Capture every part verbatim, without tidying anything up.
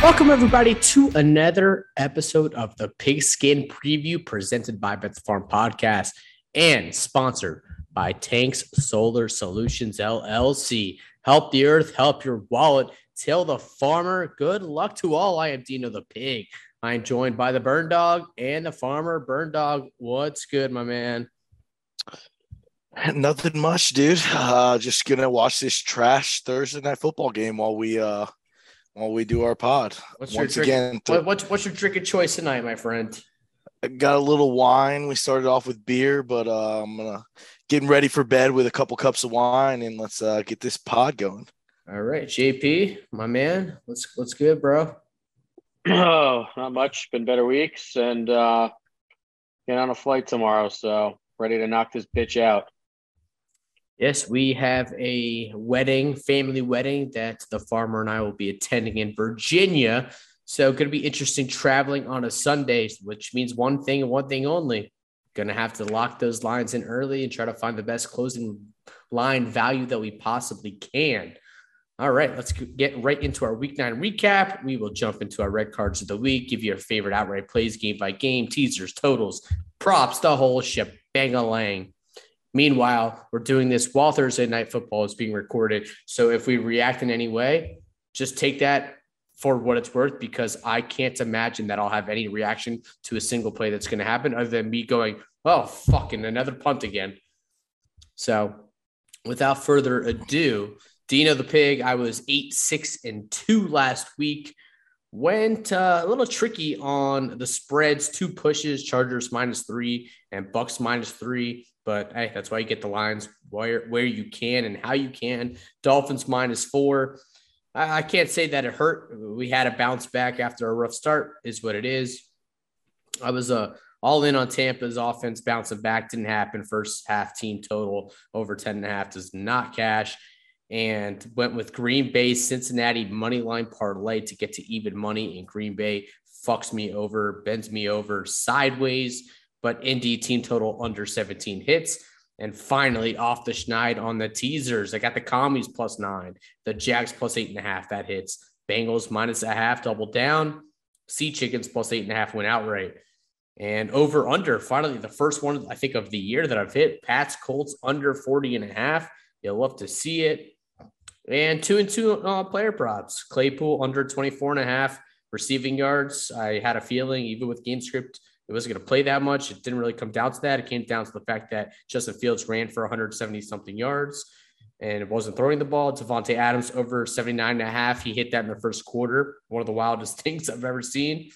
Welcome, everybody, to another episode of the Pigskin Preview presented by Bet the Farm Podcast and sponsored by Tanks Solar Solutions, L L C. Help the earth, help your wallet. Tell the farmer, good luck to all. I am Dino the Pig. I am joined by the Burn Dog and the farmer. Burn Dog, what's good, my man? Nothing much, dude. Uh, just gonna watch this trash Thursday night football game while we uh while we do our pod. What's Once your drink, again, what, what's what's your drink of choice tonight, my friend? I got a little wine. We started off with beer, but uh, I'm gonna getting ready for bed with a couple cups of wine, and let's uh, get this pod going. All right, J P, my man, what's what's good, bro? Oh, not much. Been better weeks, and uh, get on a flight tomorrow, so ready to knock this bitch out. Yes, we have a wedding, family wedding that the farmer and I will be attending in Virginia. So going to be interesting traveling on a Sunday, which means one thing and one thing only. Going to have to lock those lines in early and try to find the best closing line value that we possibly can. All right, let's get right into our week nine recap. We will jump into our red cards of the week, give you our favorite outright plays game by game, teasers, totals, props, the whole shit, bang-a-lang. Meanwhile, we're doing this while Thursday Night Football is being recorded. So if we react in any way, just take that for what it's worth, because I can't imagine that I'll have any reaction to a single play that's going to happen other than me going, oh, fucking another punt again. So without further ado, Dino the Pig, I was eight, six, and two last week. Went uh, a little tricky on the spreads, two pushes, Chargers minus three and Bucks minus three. But hey, that's why you get the lines where, where you can and how you can. Dolphins minus four. I, I can't say that it hurt. We had a bounce back after a rough start is what it is. I was uh, all in on Tampa's offense bouncing back. Didn't happen. First half team total over ten and a half does not cash. And went with Green Bay, Cincinnati money line parlay to get to even money. And Green Bay fucks me over, bends me over sideways. But Indy team total under seventeen hits. And finally, off the schneid on the teasers. I got the Commies plus nine, the Jags plus eight and a half. That hits. Bengals minus a half, double down. Sea Chickens plus eight and a half went outright. And over under, finally, the first one, I think, of the year that I've hit. Pats Colts under forty and a half. You'll love to see it. And two and two uh, player props. Claypool under twenty-four and a half receiving yards. I had a feeling, even with game script, it wasn't going to play that much. It didn't really come down to that. It came down to the fact that Justin Fields ran for one hundred seventy something yards and it wasn't throwing the ball. Devontae Adams over seventy-nine and a half. He hit that in the first quarter. One of the wildest things I've ever seen.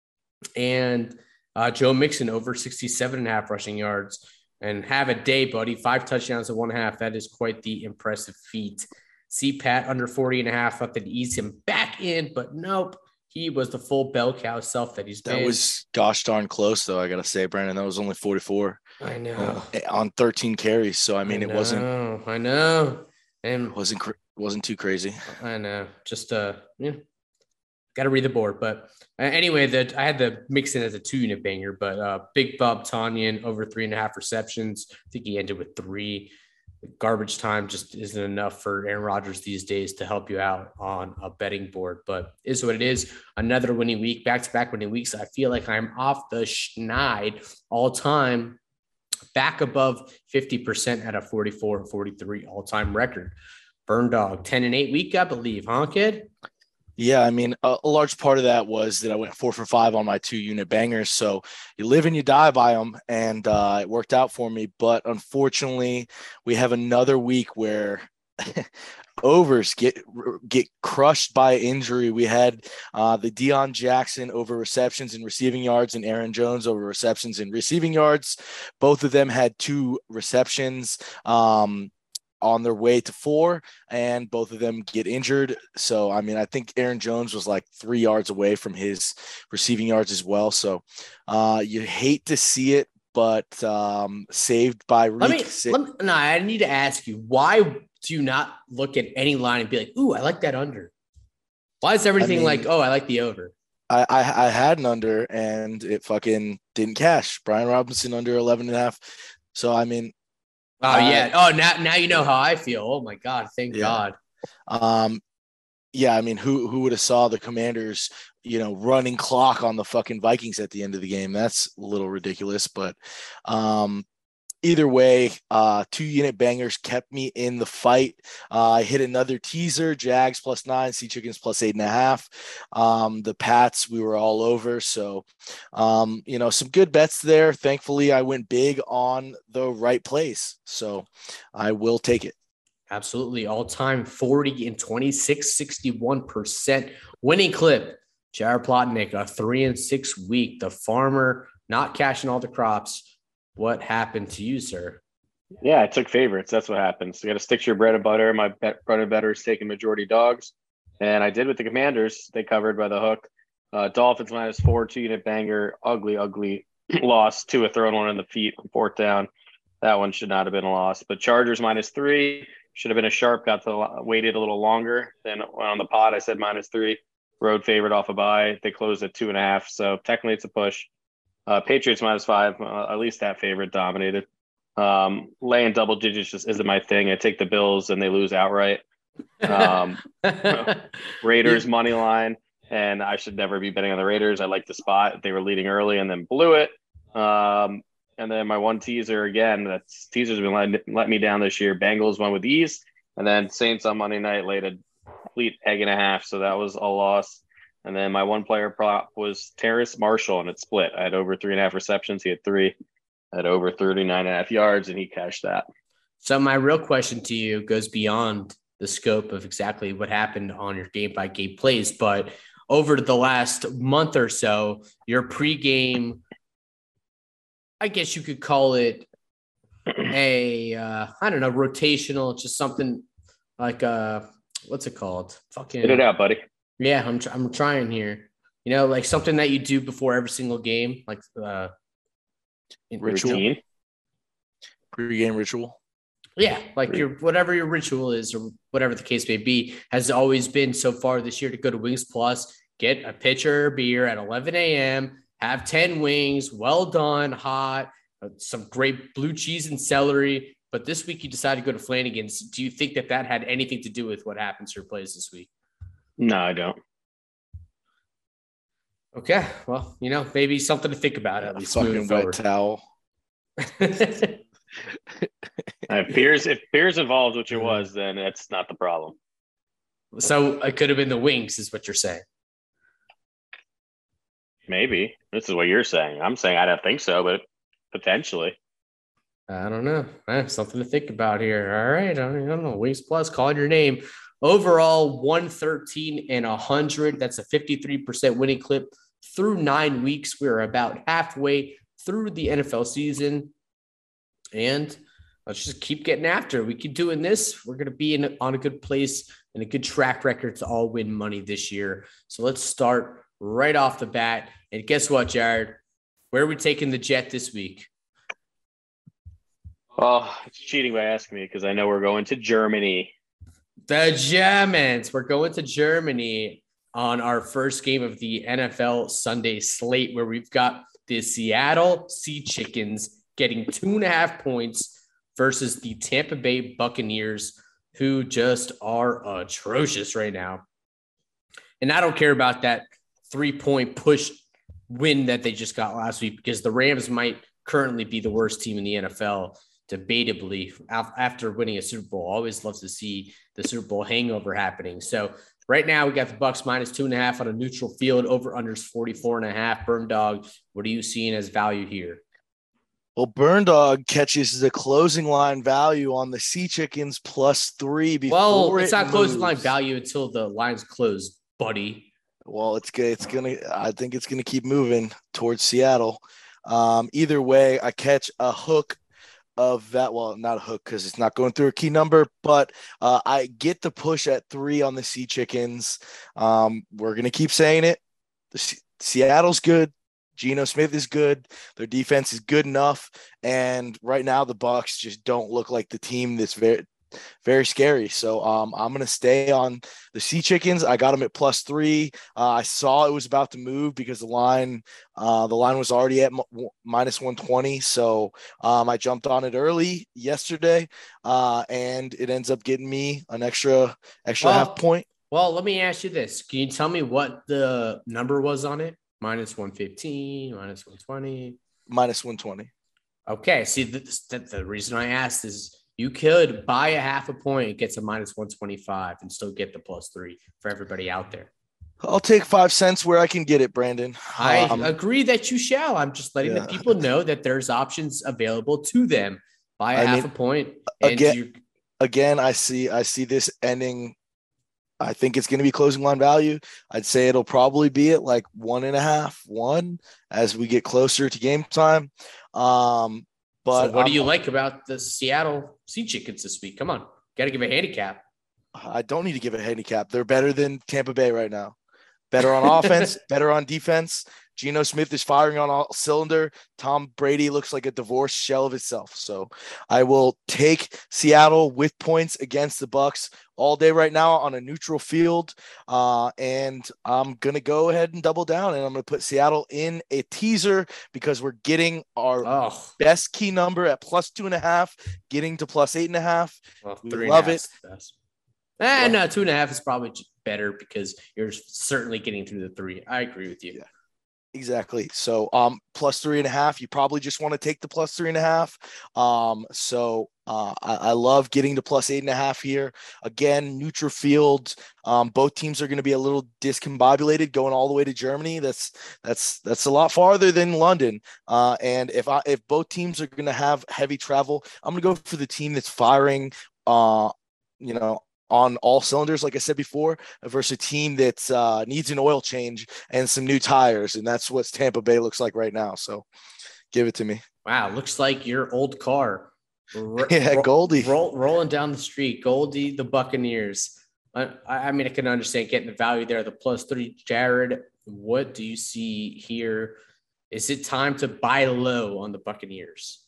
And uh, Joe Mixon over sixty-seven and a half rushing yards. And have a day, buddy. Five touchdowns and one half. That is quite the impressive feat. C Pat under forty and a half. Thought they'd ease him back in, but nope. He was the full bell cow self that he's been. That was gosh darn close, though. I gotta say, Brandon, that was only forty-four. I know uh, on thirteen carries. So I mean, I know, it wasn't. I know, and it wasn't wasn't too crazy. I know. Just uh, yeah, got to read the board. But uh, anyway, that I had to mix in as a two unit banger. But uh, Big Bob Tonyan over three and a half receptions. I think he ended with three. Garbage time just isn't enough for Aaron Rodgers these days to help you out on a betting board, but is what it is. Another winning week, back-to-back winning weeks. I feel like I'm off the schneid all time, back above fifty percent at a forty-four and forty-three all-time record. Burn Dog, ten and eight week, I believe, huh, kid? Yeah, I mean, a, a large part of that was that I went four for five on my two-unit bangers. So you live and you die by them, and uh, it worked out for me. But unfortunately, we have another week where overs get get crushed by injury. We had uh, the Deion Jackson over receptions and receiving yards, and Aaron Jones over receptions and receiving yards. Both of them had two receptions. Um, on their way to four, and both of them get injured. So, I mean, I think Aaron Jones was like three yards away from his receiving yards as well. So uh, you hate to see it, but um, saved by Reek. Let me, let me, no, I need to ask you, why do you not look at any line and be like, ooh, I like that under? Why is everything I mean, like, oh, I like the over? I, I, I had an under and it fucking didn't cash. Brian Robinson under eleven and a half. So, I mean, Oh, uh, yeah. Oh, now now you know how I feel. Oh, my God. Thank yeah. God. Um, Yeah, I mean, who who would have saw the Commanders, you know, running clock on the fucking Vikings at the end of the game? That's a little ridiculous, but um, either way, uh, two unit bangers kept me in the fight. Uh, I hit another teaser, Jags plus nine, Sea Chickens plus eight and a half. Um, the Pats, we were all over. So, um, you know, some good bets there. Thankfully, I went big on the right place. So I will take it. Absolutely. All time forty and twenty-six, sixty-one percent winning clip. Jared Plotnick, a three and six week. The farmer not cashing all the crops. What happened to you, sir? Yeah, I took favorites. That's what happens. You got to stick to your bread and butter. My bet, bread and butter is taking majority dogs. And I did with the Commanders. They covered by the hook. Uh, Dolphins minus four, two unit banger. Ugly, ugly loss. Two, a thrown one in the feet on fourth down. That one should not have been a loss. But Chargers minus three. Should have been a sharp. Got to waited a little longer. Then on the pod, I said minus three. Road favorite off a bye. They closed at two and a half. So technically it's a push. Uh, Patriots minus five. Uh, at least that favorite dominated. Um, laying double digits just isn't my thing. I take the Bills and they lose outright. Um, Raiders money line. And I should never be betting on the Raiders. I like the spot. They were leading early and then blew it. Um, And then my one teaser again, that's teasers have been letting, letting me down this year. Bengals won with ease. And then Saints on Monday night laid a complete egg and a half. So that was a loss. And then my one player prop was Terrace Marshall, and it split. I had over three and a half receptions. He had three. I had over thirty-nine and a half yards, and he cashed that. So my real question to you goes beyond the scope of exactly what happened on your game by game plays. But over the last month or so, your pregame, I guess you could call it a, uh, I don't know, rotational, just something like, uh, what's it called? Fucking. Get it out, buddy. Yeah, I'm, tr- I'm trying here. You know, like something that you do before every single game, like uh, ritual, routine. Pre-game ritual. Yeah, like your whatever your ritual is or whatever the case may be, has always been so far this year to go to Wings Plus, get a pitcher of beer at eleven a.m., have ten wings, well done, hot, some great blue cheese and celery. But this week you decided to go to Flanagan's. Do you think that that had anything to do with what happens to your plays this week? No, I don't. Okay, well, you know, maybe something to think about at least. Fucking wet towel. If Pierce, if Pierce involved, which it was, then that's not the problem. So it could have been the wings, is what you're saying. Maybe. This is what you're saying. I'm saying I don't think so, but potentially. I don't know. I have something to think about here. All right. I don't, I don't know. Wings Plus, calling your name. Overall, one thirteen and one hundred. That's a fifty-three percent winning clip through nine weeks. We're about halfway through the N F L season. And let's just keep getting after it. We keep doing this. We're going to be in on a good place and a good track record to all win money this year. So let's start right off the bat. And guess what, Jared? Where are we taking the Jet this week? Oh, it's cheating by asking me because I know we're going to Germany. The Germans. We're going to Germany on our first game of the N F L Sunday slate, where we've got the Seattle Sea Chickens getting two and a half points versus the Tampa Bay Buccaneers, who just are atrocious right now. And I don't care about that three-point push win that they just got last week, because the Rams might currently be the worst team in the N F L, debatably, after winning a Super Bowl. Always loves to see the Super Bowl hangover happening. So right now we got the Bucs minus two and a half on a neutral field, over unders forty-four and a half. Burn Dog, what are you seeing as value here? Well, Burn Dog catches the closing line value on the Sea Chickens plus three before well, it's it not moves. Closing line value until the line's closed, buddy. Well, it's good. It's gonna. I think it's gonna keep moving towards Seattle. Um, either way, I catch a hook of that. Well, not a hook because it's not going through a key number, but uh, I get the push at three on the Sea Chickens. Um, we're gonna keep saying it. The C- Seattle's good. Geno Smith is good. Their defense is good enough. And right now the Bucs just don't look like the team that's very, very scary. So um, I'm going to stay on the Sea Chickens. I got them at plus three. Uh, I saw it was about to move because the line, uh, the line was already at m- minus one twenty. So um, I jumped on it early yesterday uh, and it ends up getting me an extra, extra well, half point. Well, let me ask you this. Can you tell me what the number was on it? Minus one fifteen, minus one twenty. Minus one twenty. Okay. See, the, the, the reason I asked is you could buy a half a point, get to minus one twenty-five, and still get the plus three for everybody out there. I'll take five cents where I can get it, Brandon. I um, agree that you shall. I'm just letting yeah. the people know that there's options available to them. Buy a I half mean, a point. And again, you... again, I see, I see this ending. I think it's going to be closing line value. I'd say it'll probably be at like one and a half, one as we get closer to game time. Um, but so what I'm, do you like about the Seattle Sea Chickens this week? Come on, got to give a handicap. I don't need to give a handicap. They're better than Tampa Bay right now. Better on offense, better on defense. Geno Smith is firing on all cylinder. Tom Brady looks like a divorced shell of itself. So I will take Seattle with points against the Bucs all day right now on a neutral field. Uh, and I'm going to go ahead and double down, and I'm going to put Seattle in a teaser because we're getting our oh. best key number at plus two and a half, getting to plus eight and a half. Well, we love it. Eh, no, two and a half is probably better because you're certainly getting through the three. I agree with you. Yeah, exactly. So um, plus three and a half, you probably just want to take the plus three and a half. Um, so uh, I, I love getting to plus eight and a half here. Again, neutral field. Um, both teams are going to be a little discombobulated going all the way to Germany. That's that's that's a lot farther than London. Uh, and if I if both teams are going to have heavy travel, I'm going to go for the team that's firing. Uh, you know. on all cylinders, like I said before, versus a team that uh, needs an oil change and some new tires. And that's what Tampa Bay looks like right now. So give it to me. Wow. Looks like your old car. R- yeah, Goldie. Roll, rolling down the street. Goldie, the Buccaneers. I, I mean, I can understand getting the value there, the plus three. Jared, what do you see here? Is it time to buy low on the Buccaneers?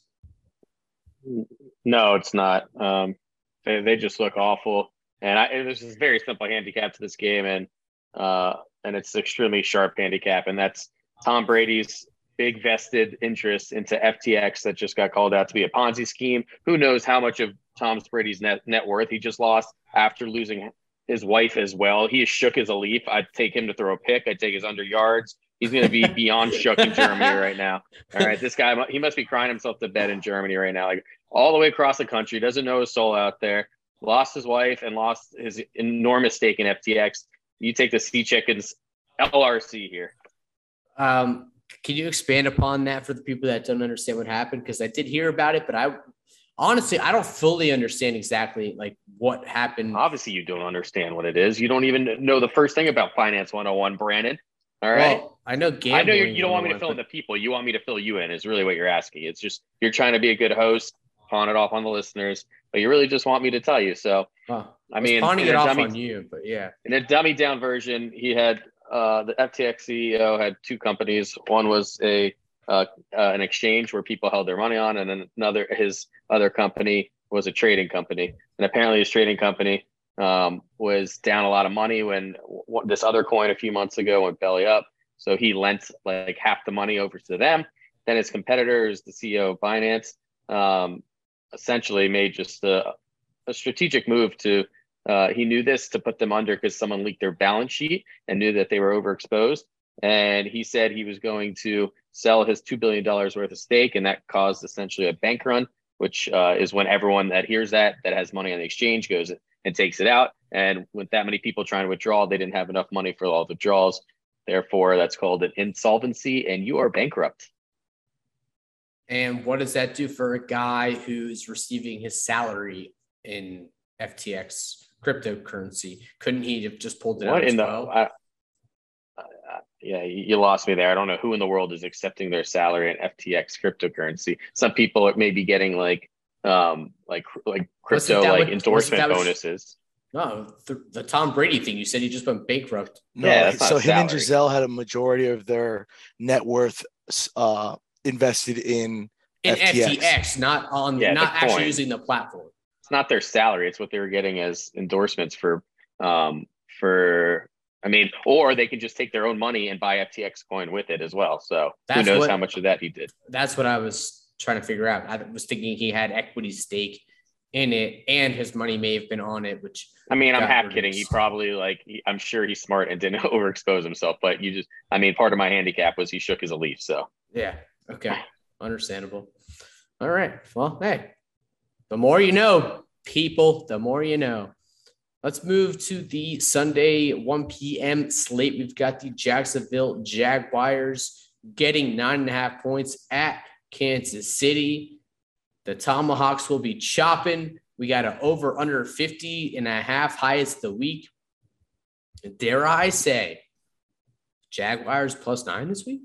No, it's not. Um, they, they just look awful. And I, it was just a very simple handicap to this game, and uh, and it's extremely sharp handicap, and that's Tom Brady's big vested interest into F T X that just got called out to be a Ponzi scheme. Who knows how much of Tom Brady's net net worth he just lost after losing his wife as well. He is shook as a leaf. I'd take him to throw a pick. I'd take his under yards. He's going to be beyond shook in Germany right now. All right, this guy, he must be crying himself to bed in Germany right now, like all the way across the country. Doesn't know his soul out there. Lost his wife and lost his enormous stake in F T X. You take the Sea Chickens L R C here. Um, can you expand upon that for the people that don't understand what happened? Because I did hear about it, but I honestly, I don't fully understand exactly like what happened. Obviously, you don't understand what it is. You don't even know the first thing about Finance one oh one, Brandon. All right. Well, I know gambling. I know you're, you don't want me to fill in the people. You want me to fill you in is really what you're asking. It's just you're trying to be a good host, pawn it off on the listeners, but you really just want me to tell you. So, huh. I mean, pawning it off dummy, on you, but yeah. In a dummy down version, he had uh, the F T X C E O had two companies. One was a uh, uh, an exchange where people held their money on, and then another his other company was a trading company. And apparently, his trading company um, was down a lot of money when w- this other coin a few months ago went belly up. So he lent like half the money over to them. Then his competitor is the C E O of Binance. Um, essentially made just a, a strategic move to, uh, he knew this to put them under because someone leaked their balance sheet and knew that they were overexposed. And he said he was going to sell his two billion dollars worth of stake. And that caused essentially a bank run, which uh, is when everyone that hears that, that has money on the exchange goes and takes it out. And with that many people trying to withdraw, they didn't have enough money for all the withdrawals. Therefore, that's called an insolvency and you are bankrupt. And what does that do for a guy who's receiving his salary in F T X cryptocurrency? Couldn't he have just pulled it what out as in the, well? I, I, yeah, you lost me there. I don't know who in the world is accepting their salary in F T X cryptocurrency. Some people may be getting like, um, like like crypto like what, endorsement bonuses. No, the, the Tom Brady thing. You said he just went bankrupt. No, yeah, so him and Giselle had a majority of their net worth uh, invested in, in F T X. F T X, not on, yeah, not actually using the platform. It's not their salary; it's what they were getting as endorsements for, um, for. I mean, or they could just take their own money and buy F T X coin with it as well. So that's who knows what, how much of that he did. That's what I was trying to figure out. I was thinking he had equity stake in it, and his money may have been on it, which I mean, I'm half reduced. kidding. He probably like he, I'm sure he's smart and didn't overexpose himself. But you just, I mean, part of my handicap was he shook his Leaf. So yeah, okay, understandable. All right, well, hey, the more you know, people, the more you know. Let's move to the Sunday one p.m. slate. We've got the Jacksonville Jaguars getting nine and a half points at Kansas City. The Tomahawks will be chopping. We got an over under fifty and a half, highest of the week. Dare I say, Jaguars plus nine this week?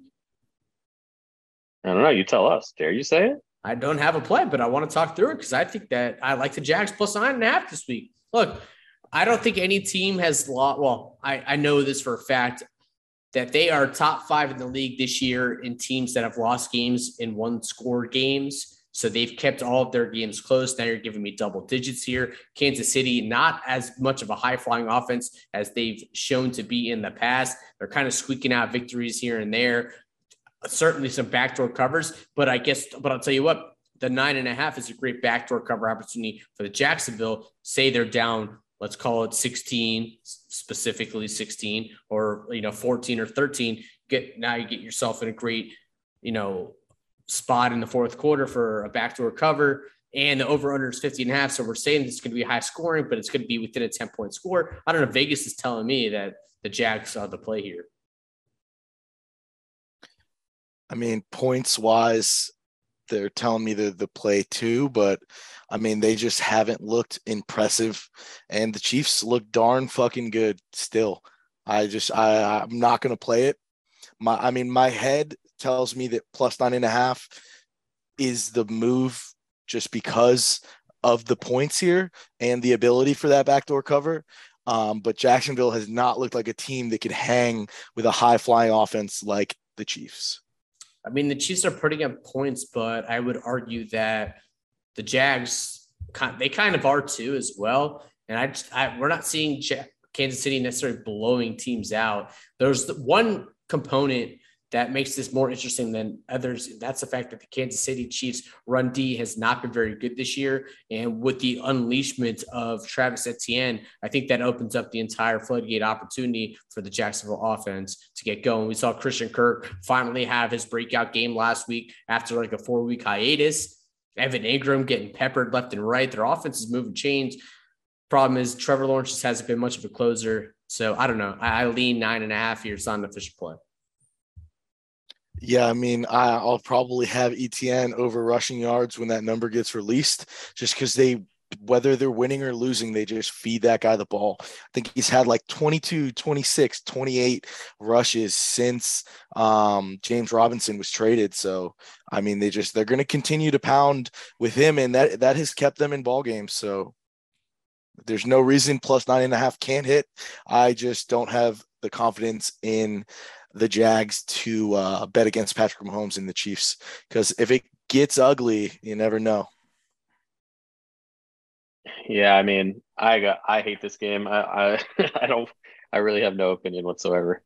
I don't know. You tell us. Dare you say it? I don't have a play, but I want to talk through it because I think that I like the Jags plus nine and a half this week. Look, I don't think any team has lost. Well, I, I know this for a fact that they are top five in the league this year in teams that have lost games in one score games. So they've kept all of their games close. Now you're giving me double digits here. Kansas City, not as much of a high-flying offense as they've shown to be in the past. They're kind of squeaking out victories here and there. Certainly some backdoor covers, but I guess, but I'll tell you what, the nine and a half is a great backdoor cover opportunity for the Jacksonville. Say they're down, let's call it sixteen, specifically sixteen, or, you know, fourteen or thirteen. Get now you get yourself in a great, you know, spot in the fourth quarter for a backdoor cover, and the over under is fifty and a half. So we're saying it's going to be high scoring, but it's going to be within a ten point score. I don't know. Vegas is telling me that the Jags are the play here. I mean, points wise, they're telling me they're the play too, but I mean, they just haven't looked impressive, and the Chiefs look darn fucking good still. I just, I, I'm not going to play it. My, I mean, my head tells me that plus nine and a half is the move just because of the points here and the ability for that backdoor cover. Um, but Jacksonville has not looked like a team that could hang with a high flying offense like the Chiefs. I mean, the Chiefs are putting up points, but I would argue that the Jags, they kind of are too as well. And I, just, I we're not seeing Kansas City necessarily blowing teams out. There's one component that makes this more interesting than others. That's the fact that the Kansas City Chiefs run D has not been very good this year. And with the unleashment of Travis Etienne, I think that opens up the entire floodgate opportunity for the Jacksonville offense to get going. We saw Christian Kirk finally have his breakout game last week after like a four week hiatus. Evan Ingram getting peppered left and right. Their offense is moving chains. Problem is Trevor Lawrence just hasn't been much of a closer. So I don't know. I, I lean nine and a half here. It's not an official play. Yeah, I mean, I, I'll probably have Etienne over rushing yards when that number gets released, just because they, whether they're winning or losing, they just feed that guy the ball. I think he's had like twenty-two, twenty-six, twenty-eight rushes since um, James Robinson was traded. So, I mean, they just, they're going to continue to pound with him, and that, that has kept them in ball games. So there's no reason plus nine and a half can't hit. I just don't have the confidence in the Jags to uh, bet against Patrick Mahomes and the Chiefs, because if it gets ugly, you never know. Yeah, I mean, I got, I hate this game. I, I, I don't, I really have no opinion whatsoever.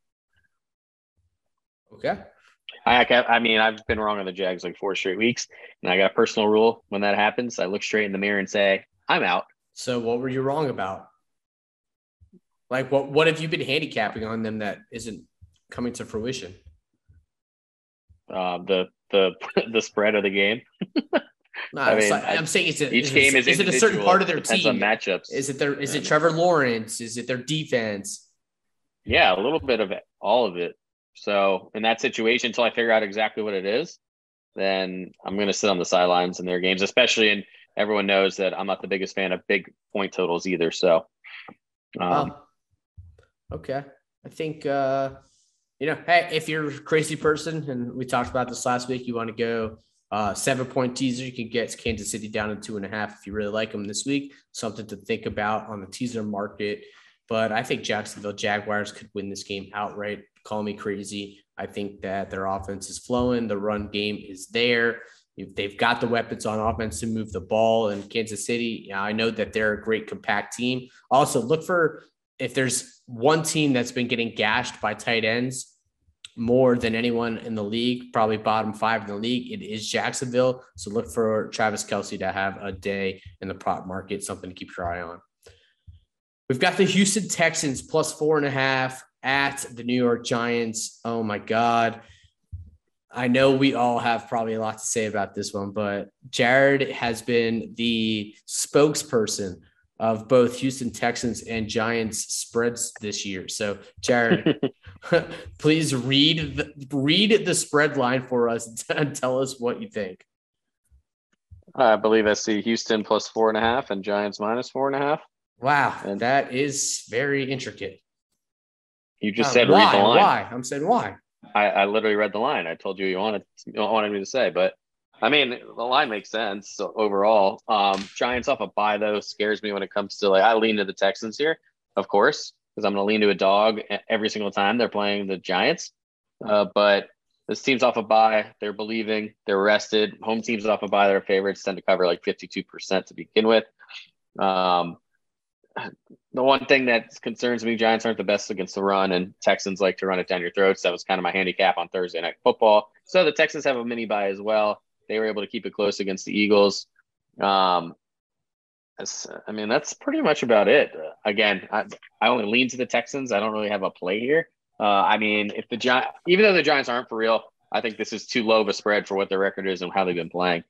Okay. I, I mean, I've been wrong on the Jags like four straight weeks, and I got a personal rule. When that happens, I look straight in the mirror and say, I'm out. So what were you wrong about? Like, what, what have you been handicapping on them that isn't coming to fruition? Uh, the the the spread of the game. No, I mean, like, I'm saying it's a, each is game it, is is it a certain part of their Depends team? on matchups. Is it their is yeah. it Trevor Lawrence? Is it their defense? Yeah, a little bit of it, all of it. So in that situation, until I figure out exactly what it is, then I'm going to sit on the sidelines in their games, especially. And everyone knows that I'm not the biggest fan of big point totals either. So, um, oh. Okay, I think. Uh, You know, hey, if you're a crazy person, and we talked about this last week, you want to go uh, seven-point teaser, you can get Kansas City down to two and a half if you really like them this week. Something to think about on the teaser market. But I think Jacksonville Jaguars could win this game outright. Call me crazy. I think that their offense is flowing. The run game is there. They've got the weapons on offense to move the ball. And Kansas City, you know, I know that they're a great compact team. Also, look for if there's one team that's been getting gashed by tight ends more than anyone in the league, probably bottom five in the league. It is Jacksonville. So look for Travis Kelce to have a day in the prop market, something to keep your eye on. We've got the Houston Texans plus four and a half at the New York Giants. Oh my God. I know we all have probably a lot to say about this one, but Jared has been the spokesperson of both Houston Texans and Giants spreads this year. So Jared, please read the, read the spread line for us and tell us what you think. I believe I see Houston plus four and a half and Giants minus four and a half. Wow, and that is very intricate. You just uh, said why? read the line. Why? I'm saying why. I, I literally read the line. I told you you wanted you wanted me to say, but I mean the line makes sense so overall. Um, Giants off a bye though scares me when it comes to like I lean to the Texans here, of course, because I'm going to lean to a dog every single time they're playing the Giants. Uh, but this team's off a bye. They're believing. They're rested. Home teams off a bye. Their favorites tend to cover like fifty-two percent to begin with. Um, the one thing that concerns me, Giants aren't the best against the run, and Texans like to run it down your throats. That was kind of my handicap on Thursday Night Football. So the Texans have a mini bye as well. They were able to keep it close against the Eagles. Um, I mean, that's pretty much about it. Uh, again, I, I only lean to the Texans. I don't really have a play here. Uh, I mean, if the Gi- even though the Giants aren't for real, I think this is too low of a spread for what their record is and how they've been playing.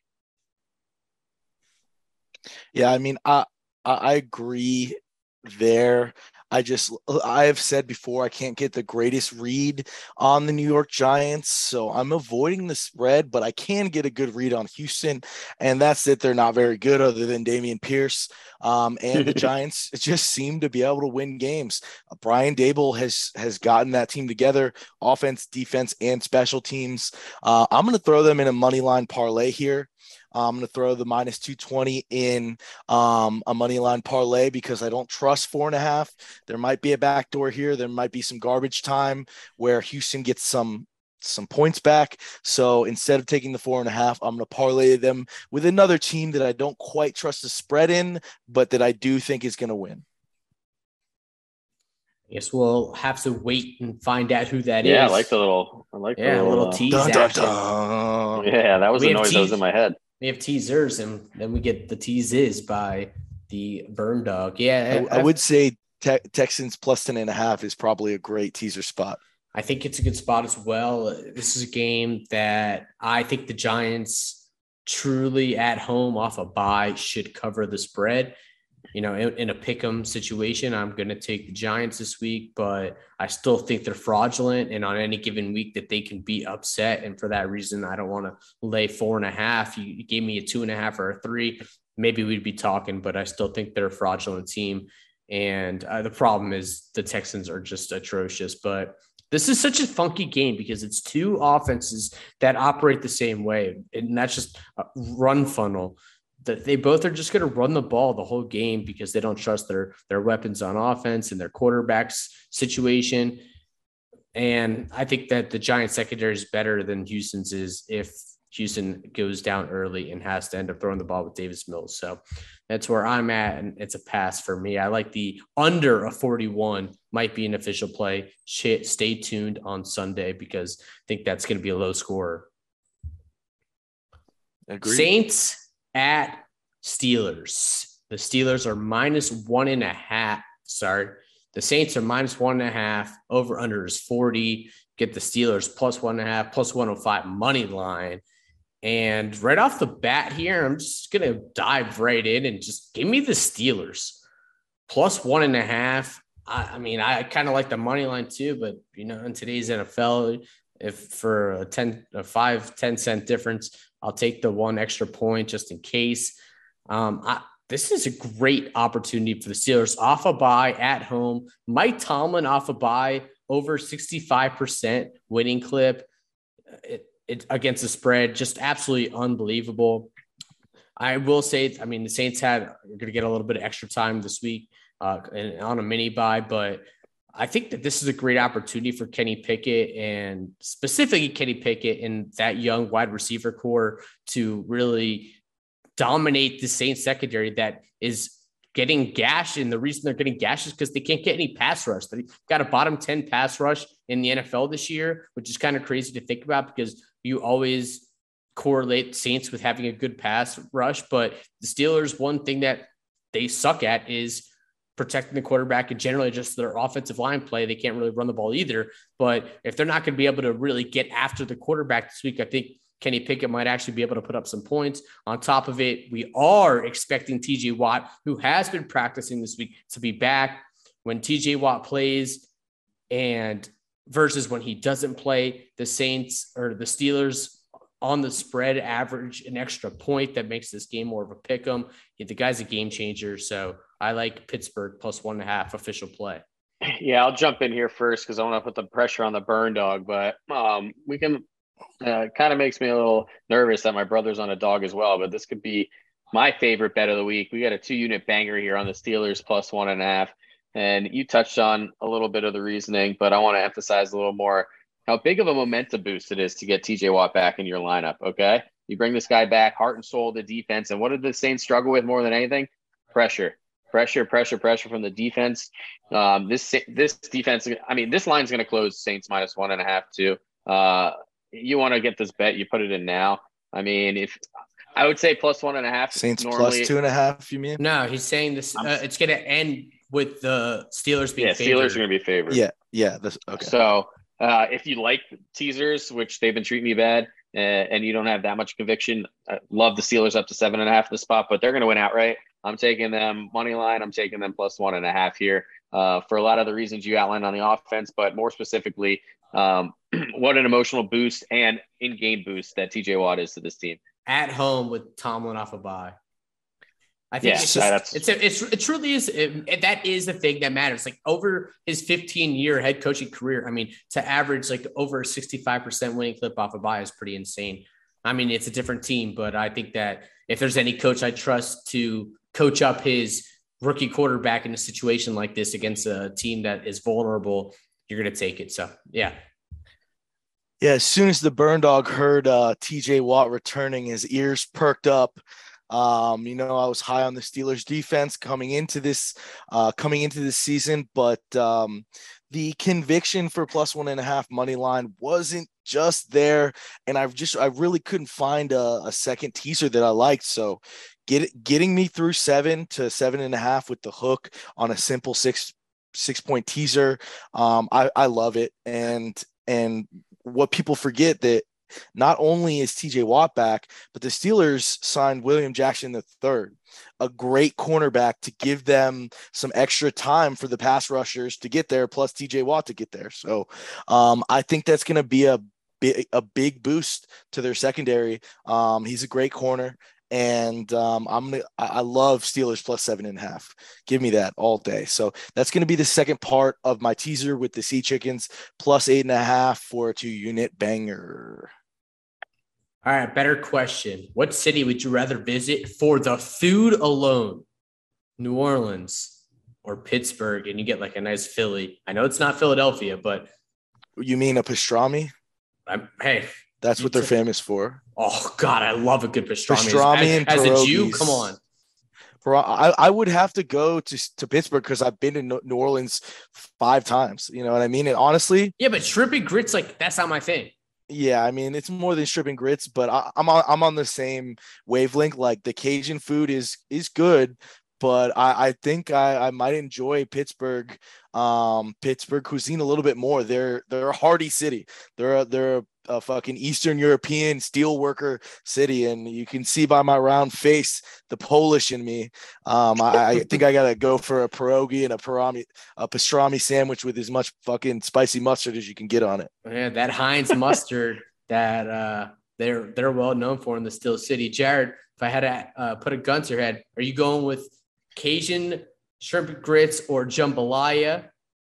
Yeah, I mean, I I agree there. I just, I have said before, I can't get the greatest read on the New York Giants, so I'm avoiding the spread, but I can get a good read on Houston, and that's it. They're not very good other than Dameon Pierce, um, and the Giants just seem to be able to win games. Uh, Brian Daboll has has gotten that team together, offense, defense, and special teams. Uh, I'm going to throw them in a money line parlay here. I'm going to throw the minus two twenty in um, a money line parlay because I don't trust four and a half. There might be a backdoor here. There might be some garbage time where Houston gets some some points back. So instead of taking the four and a half, I'm going to parlay them with another team that I don't quite trust the spread in, but that I do think is going to win. I guess we'll have to wait and find out who that yeah, is. I like the little, I like yeah, the little, little little tease dun, dun, action. dun. Yeah, that was We the have noise that was in my head. We have teasers, and then we get the teases by the Burn Dog. Yeah, I, I would say te- Texans plus ten and a half is probably a great teaser spot. I think it's a good spot as well. This is a game that I think the Giants truly at home off a bye should cover the spread. You know, in, in a pick'em situation, I'm going to take the Giants this week, but I still think they're fraudulent. And on any given week that they can be upset. And for that reason, I don't want to lay four and a half. You, you gave me a two and a half or a three, maybe we'd be talking, but I still think they're a fraudulent team. And uh, the problem is the Texans are just atrocious, but this is such a funky game because it's two offenses that operate the same way. And that's just a run funnel. That they both are just going to run the ball the whole game because they don't trust their their weapons on offense and their quarterbacks situation. And I think that the Giants secondary is better than Houston's is if Houston goes down early and has to end up throwing the ball with Davis Mills. So that's where I'm at, and it's a pass for me. I like the under a forty-one might be an official play. Stay tuned on Sunday because I think that's going to be a low scorer. Agreed. Saints at Steelers. The Steelers are minus one and a half. Sorry. The Saints are minus one and a half. Over under is forty. Get the Steelers plus one and a half, plus one oh five money line. And right off the bat here, I'm just going to dive right in and just give me the Steelers plus one and a half. I, I mean, I kind of like the money line too, but you know, in today's N F L, if for a ten, a five, ten cent difference, I'll take the one extra point just in case. Um, I, this is a great opportunity for the Steelers off a bye at home. Mike Tomlin off a bye, over sixty-five percent winning clip it, it, against the spread. Just absolutely unbelievable. I will say, I mean, the Saints had are going to get a little bit of extra time this week uh, and on a mini bye, but I think that this is a great opportunity for Kenny Pickett and specifically Kenny Pickett and that young wide receiver core to really dominate the Saints secondary that is getting gashed. And the reason they're getting gashed is because they can't get any pass rush. They got a bottom ten pass rush in the N F L this year, which is kind of crazy to think about because you always correlate Saints with having a good pass rush. But the Steelers, one thing that they suck at is protecting the quarterback and generally just their offensive line play. They can't really run the ball either. But if they're not going to be able to really get after the quarterback this week, I think Kenny Pickett might actually be able to put up some points. On top of it, we are expecting T J Watt, who has been practicing this week, to be back. When T J Watt plays and versus when he doesn't play, the Saints or the Steelers on the spread average an extra point that makes this game more of a pick 'em. The guy's a game changer. So I like Pittsburgh plus one and a half official play. Yeah, I'll jump in here first because I want to put the pressure on the burn dog, but um, we can uh, kind of makes me a little nervous that my brother's on a dog as well, but this could be my favorite bet of the week. We got a two unit banger here on the Steelers plus one and a half. And you touched on a little bit of the reasoning, but I want to emphasize a little more how big of a momentum boost it is to get T J Watt back in your lineup. Okay. You bring this guy back, heart and soul of the defense. And what did the Saints struggle with more than anything? Pressure, pressure, pressure, pressure from the defense. Um, this, this defense, I mean, this line's going to close Saints minus one and a half too. Uh, you want to get this bet, you put it in now. I mean, if I would say plus one and a half, Saints normally, plus two and a half, you mean? No, he's saying this, uh, it's going to end with the Steelers being yeah, favored. Steelers are going to be favored. Yeah. Yeah. This, okay. So, Uh, if you like teasers, which they've been treating me bad, uh, and you don't have that much conviction, I love the Steelers up to seven and a half at the spot, but they're going to win outright. I'm taking them money line. I'm taking them plus one and a half here uh, for a lot of the reasons you outlined on the offense, but more specifically, um, what an emotional boost and in-game boost that T J Watt is to this team. At home with Tomlin off a bye. I think yeah, it's, just, it's, a, it's it truly is it, that is the thing that matters. Like over his fifteen year head coaching career, I mean, to average like over a sixty-five percent winning clip off a bye is pretty insane. I mean, it's a different team, but I think that if there's any coach I trust to coach up his rookie quarterback in a situation like this against a team that is vulnerable, you're going to take it. So yeah. Yeah. As soon as the burn dog heard uh, T J Watt returning, his ears perked up. Um, you know, I was high on the Steelers defense coming into this, uh, coming into this season, but um, the conviction for plus one and a half money line wasn't just there. And I've just, I really couldn't find a, a second teaser that I liked. So get it, getting me through seven to seven and a half with the hook on a simple six, six point teaser. Um, I, I love it. And, and what people forget that, not only is T J Watt back, but the Steelers signed William Jackson the third, a great cornerback to give them some extra time for the pass rushers to get there, plus T J Watt to get there. So um, I think that's going to be a big, a big boost to their secondary. Um, he's a great corner, and um, I'm gonna, I love Steelers plus seven and a half. Give me that all day. So that's going to be the second part of my teaser with the Sea Chickens plus eight and a half for a two unit banger. All right, better question. What city would you rather visit for the food alone? New Orleans or Pittsburgh? And you get like a nice Philly. I know it's not Philadelphia, but you mean a pastrami? I'm, hey, that's what they're t- famous for. Oh God, I love a good pastrami. Pastrami as, and as pierogies. a Jew, come on. Bro, I, I would have to go to, to Pittsburgh because I've been to New Orleans five times. You know what I mean? And honestly, yeah, but shrimp and grits, like that's not my thing. Yeah, I mean, it's more than shrimp and grits, but I, I'm on I'm on the same wavelength. Like the Cajun food is is good, but I, I think I, I might enjoy Pittsburgh, um, Pittsburgh cuisine a little bit more. They're they're a hearty city. They're a, they're a, a fucking Eastern European steel worker city, and you can see by my round face the Polish in me. Um, I, I think I gotta go for a pierogi and a parami, a pastrami sandwich with as much fucking spicy mustard as you can get on it. Yeah, that Heinz mustard that uh, they're they're well known for in the Steel City. Jared, if I had to uh, put a gun to your head, are you going with Cajun shrimp and grits or jambalaya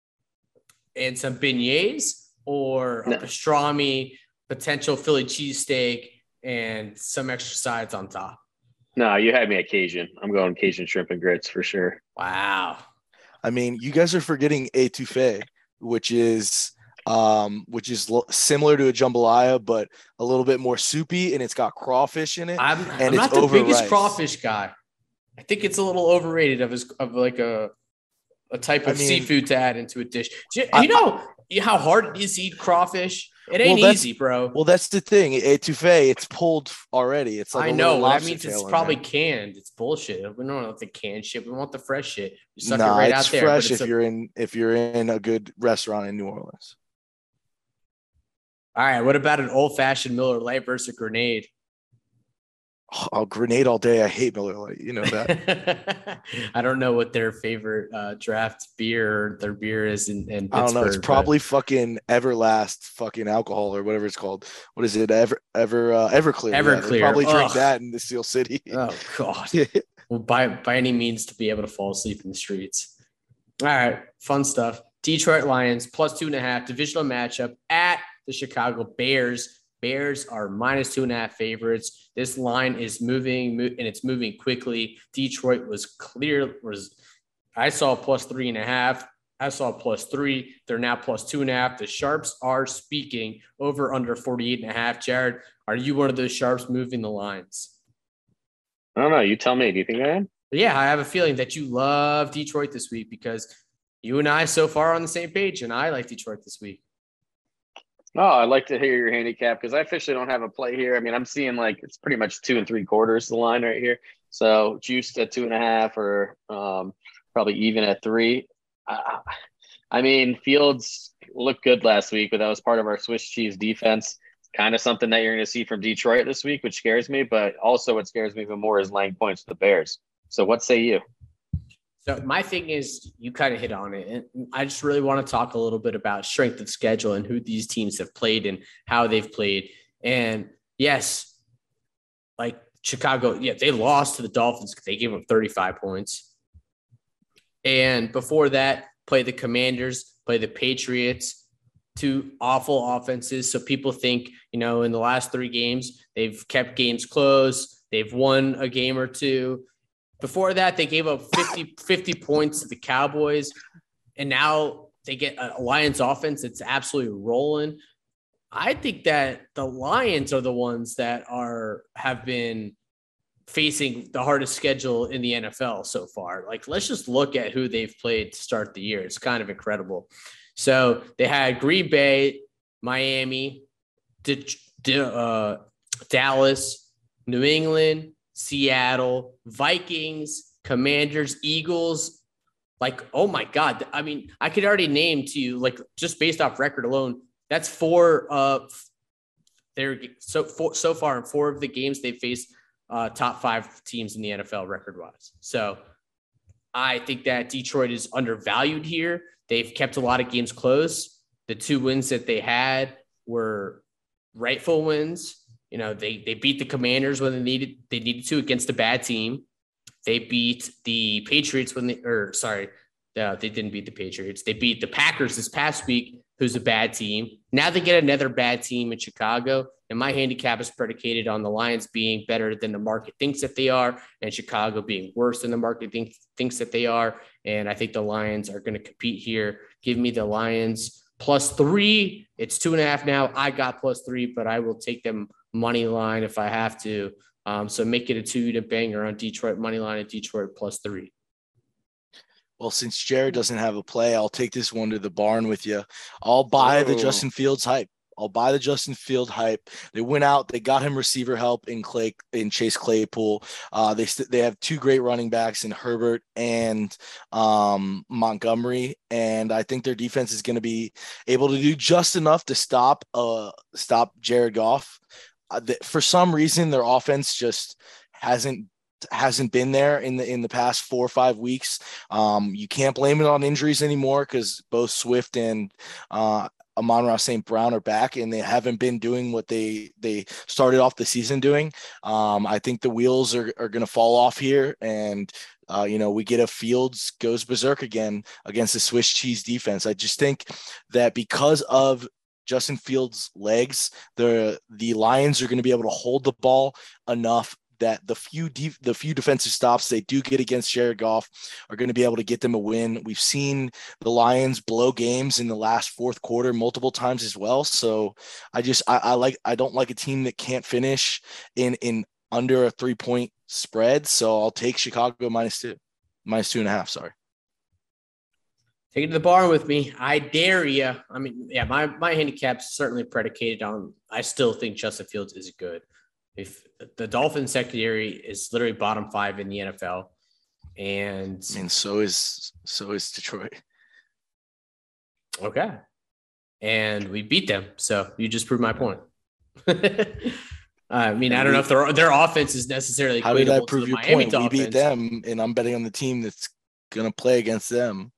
and some beignets, or a no. pastrami, potential Philly cheesesteak, and some extra sides on top? No, you had me at Cajun. I'm going Cajun shrimp and grits for sure. Wow. I mean, you guys are forgetting etouffee, which is um, which is lo- similar to a jambalaya, but a little bit more soupy, and it's got crawfish in it. I'm, and I'm it's not the over biggest rice. crawfish guy. I think it's a little overrated of his of like a a type of I mean, seafood to add into a dish. Do you, I, you know I, how hard it is to eat crawfish? It ain't well, easy, bro. Well, that's the thing. Etouffee, it's pulled already. It's like I know. That means it's probably canned. It's bullshit. We don't want the canned shit. We want the fresh shit. You suck nah, it right it's out there. Fresh it's if a, you're in if you're in a good restaurant in New Orleans. All right. What about an old fashioned Miller Lite versus a grenade? Oh, grenade all day. I hate Miller Lite. You know that. I don't know what their favorite uh, draft beer, their beer is in, in Pittsburgh. I don't know. It's probably but... fucking Everlast fucking alcohol or whatever it's called. What is it? Ever, ever, uh, Everclear. Everclear. Yeah, they probably drink Ugh. that in the Steel City. Oh God. Well, by by any means to be able to fall asleep in the streets. All right, fun stuff. Detroit Lions plus two and a half divisional matchup at the Chicago Bears. Bears are minus two and a half favorites. This line is moving and it's moving quickly. Detroit was clear. Was I saw plus three and a half. I saw plus three. They're now plus two and a half. The Sharps are speaking over under forty-eight and a half. Jared, are you one of those Sharps moving the lines? I don't know. You tell me. Do you think I am? Yeah, I have a feeling that you love Detroit this week because you and I so far are on the same page, and I like Detroit this week. Oh, I'd like to hear your handicap because I officially don't have a play here. I mean, I'm seeing like it's pretty much two and three quarters the line right here. So juiced at two and a half or um, probably even at three. Uh, I mean, Fields looked good last week, but that was part of our Swiss cheese defense. Kind of something that you're going to see from Detroit this week, which scares me. But also what scares me even more is laying points with the Bears. So what say you? So my thing is, you kind of hit on it. And I just really want to talk a little bit about strength of schedule and who these teams have played and how they've played. And yes, like Chicago, yeah, they lost to the Dolphins because they gave them thirty-five points. And before that, play the Commanders, play the Patriots, two awful offenses. So people think, you know, in the last three games, they've kept games close. They've won a game or two. Before that, they gave up fifty, fifty points to the Cowboys, and now they get a Lions offense that's absolutely rolling. I think that the Lions are the ones that are have been facing the hardest schedule in the N F L so far. Like, let's just look at who they've played to start the year. It's kind of incredible. So they had Green Bay, Miami, D- D- uh, Dallas, New England, Seattle, Vikings, Commanders, Eagles. Like, oh my God. I mean, I could already name to you, like, just based off record alone, that's four of their so four, so far in four of the games they faced uh, top five teams in the N F L record wise. So I think that Detroit is undervalued here. They've kept a lot of games close. The two wins that they had were rightful wins. You know, they they beat the Commanders when they needed they needed to against a bad team. They beat the Patriots when they or sorry, uh, they didn't beat the Patriots. They beat the Packers this past week, who's a bad team. Now they get another bad team in Chicago, and my handicap is predicated on the Lions being better than the market thinks that they are, and Chicago being worse than the market think, thinks that they are. And I think the Lions are going to compete here. Give me the Lions plus three. It's two and a half now. I got plus three, but I will take them money line if I have to. Um, so make it a two-unit banger on Detroit money line at Detroit plus three. Well, since Jared doesn't have a play, I'll take this one to the barn with you. I'll buy the Justin Fields hype. I'll buy the Justin Field hype. They went out. They got him receiver help in Clay in Chase Claypool. Uh, they st- they have two great running backs in Herbert and um, Montgomery, and I think their defense is going to be able to do just enough to stop uh stop Jared Goff. Uh, th- for some reason, their offense just hasn't hasn't been there in the in the past four or five weeks. Um, you can't blame it on injuries anymore because both Swift and uh, Amon-Ra Saint Brown are back, and they haven't been doing what they they started off the season doing. Um, I think the wheels are, are going to fall off here, and uh, you know, we get a Fields goes berserk again against the Swiss cheese defense. I just think that because of Justin Fields' legs, the the Lions are going to be able to hold the ball enough that the few de- the few defensive stops they do get against Jared Goff are going to be able to get them a win. We've seen the Lions blow games in the last fourth quarter multiple times as well. So I just I, I like I don't like a team that can't finish in in under a three point spread. So I'll take Chicago minus two, minus two and a half. Sorry. Take it to the bar with me. I dare you. I mean, yeah, my, my handicap's certainly predicated on, I still think Justin Fields is good. If the Dolphins secondary is literally bottom five in the N F L. And I mean, so is, so is Detroit. Okay. And we beat them. So you just proved my point. I mean, I don't know if their their offense is necessarily. How did I prove your Miami point? Dolphins. We beat them, and I'm betting on the team that's going to play against them.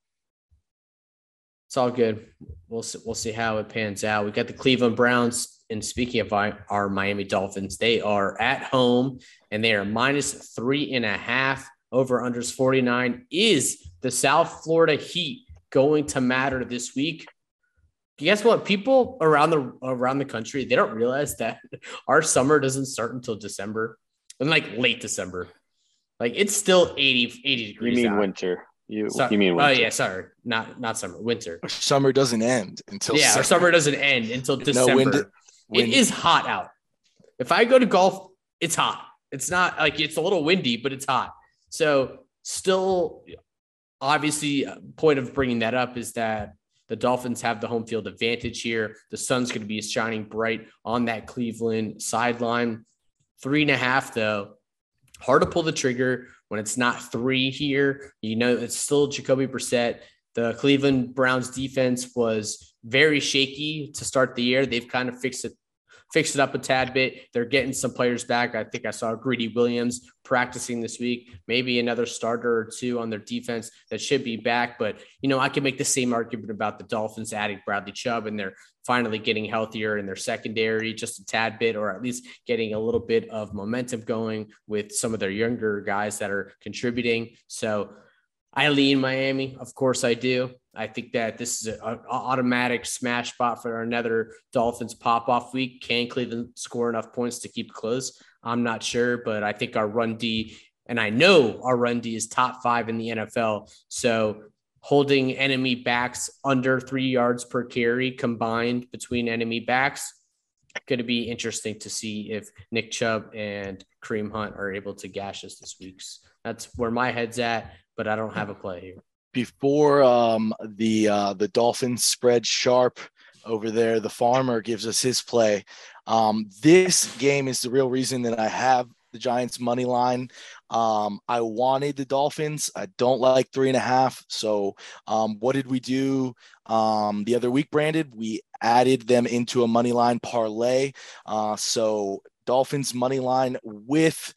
It's all good. We'll see, we'll see how it pans out. We got the Cleveland Browns. And speaking of our, our Miami Dolphins, they are at home and they are minus three and a half. Over unders forty-nine. Is the South Florida Heat going to matter this week? Guess what? People around the around the country, they don't realize that our summer doesn't start until December, and like late December. Like it's still eighty, eighty degrees. You mean out. winter? You so, you mean winter? Oh yeah, sorry, not not summer, winter. Our summer doesn't end until yeah, summer. our summer doesn't end until December. No, wind, wind. It is hot out. If I go to golf, it's hot. It's not like it's a little windy, but it's hot. So still, obviously, point of bringing that up is that the Dolphins have the home field advantage here. The sun's going to be shining bright on that Cleveland sideline. Three and a half, though. Hard to pull the trigger when it's not three here. You know, it's still Jacoby Brissett. The Cleveland Browns defense was very shaky to start the year. They've kind of fixed it fixed it up a tad bit. They're getting some players back. I think I saw Greedy Williams practicing this week, maybe another starter or two on their defense that should be back. But, you know, I can make the same argument about the Dolphins adding Bradley Chubb, and they're finally getting healthier in their secondary just a tad bit, or at least getting a little bit of momentum going with some of their younger guys that are contributing. So I lean Miami. Of course I do. I think that this is an automatic smash spot for another Dolphins pop-off week. Can Cleveland score enough points to keep it close? I'm not sure, but I think our run D, and I know our run D is top five in the N F L. So holding enemy backs under three yards per carry combined between enemy backs, going to be interesting to see if Nick Chubb and Kareem Hunt are able to gash us this week. That's where my head's at, but I don't have a play here. Before um, the uh, the Dolphins spread sharp over there, the farmer gives us his play. Um, this game is the real reason that I have the Giants money line. Um, I wanted the Dolphins. I don't like three and a half. So um, what did we do um, the other week, Brandon? We added them into a money line parlay. Uh, so Dolphins money line with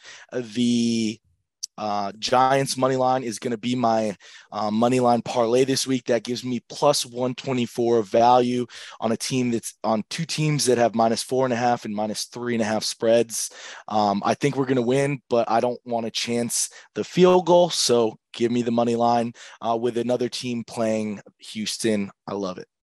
the Uh, Giants money line is going to be my uh, money line parlay this week. That gives me plus one twenty-four value on a team that's on two teams that have minus four and a half and minus three and a half spreads. Um, I think we're going to win, but I don't want to chance the field goal. So give me the money line uh, with another team playing Houston. I love it.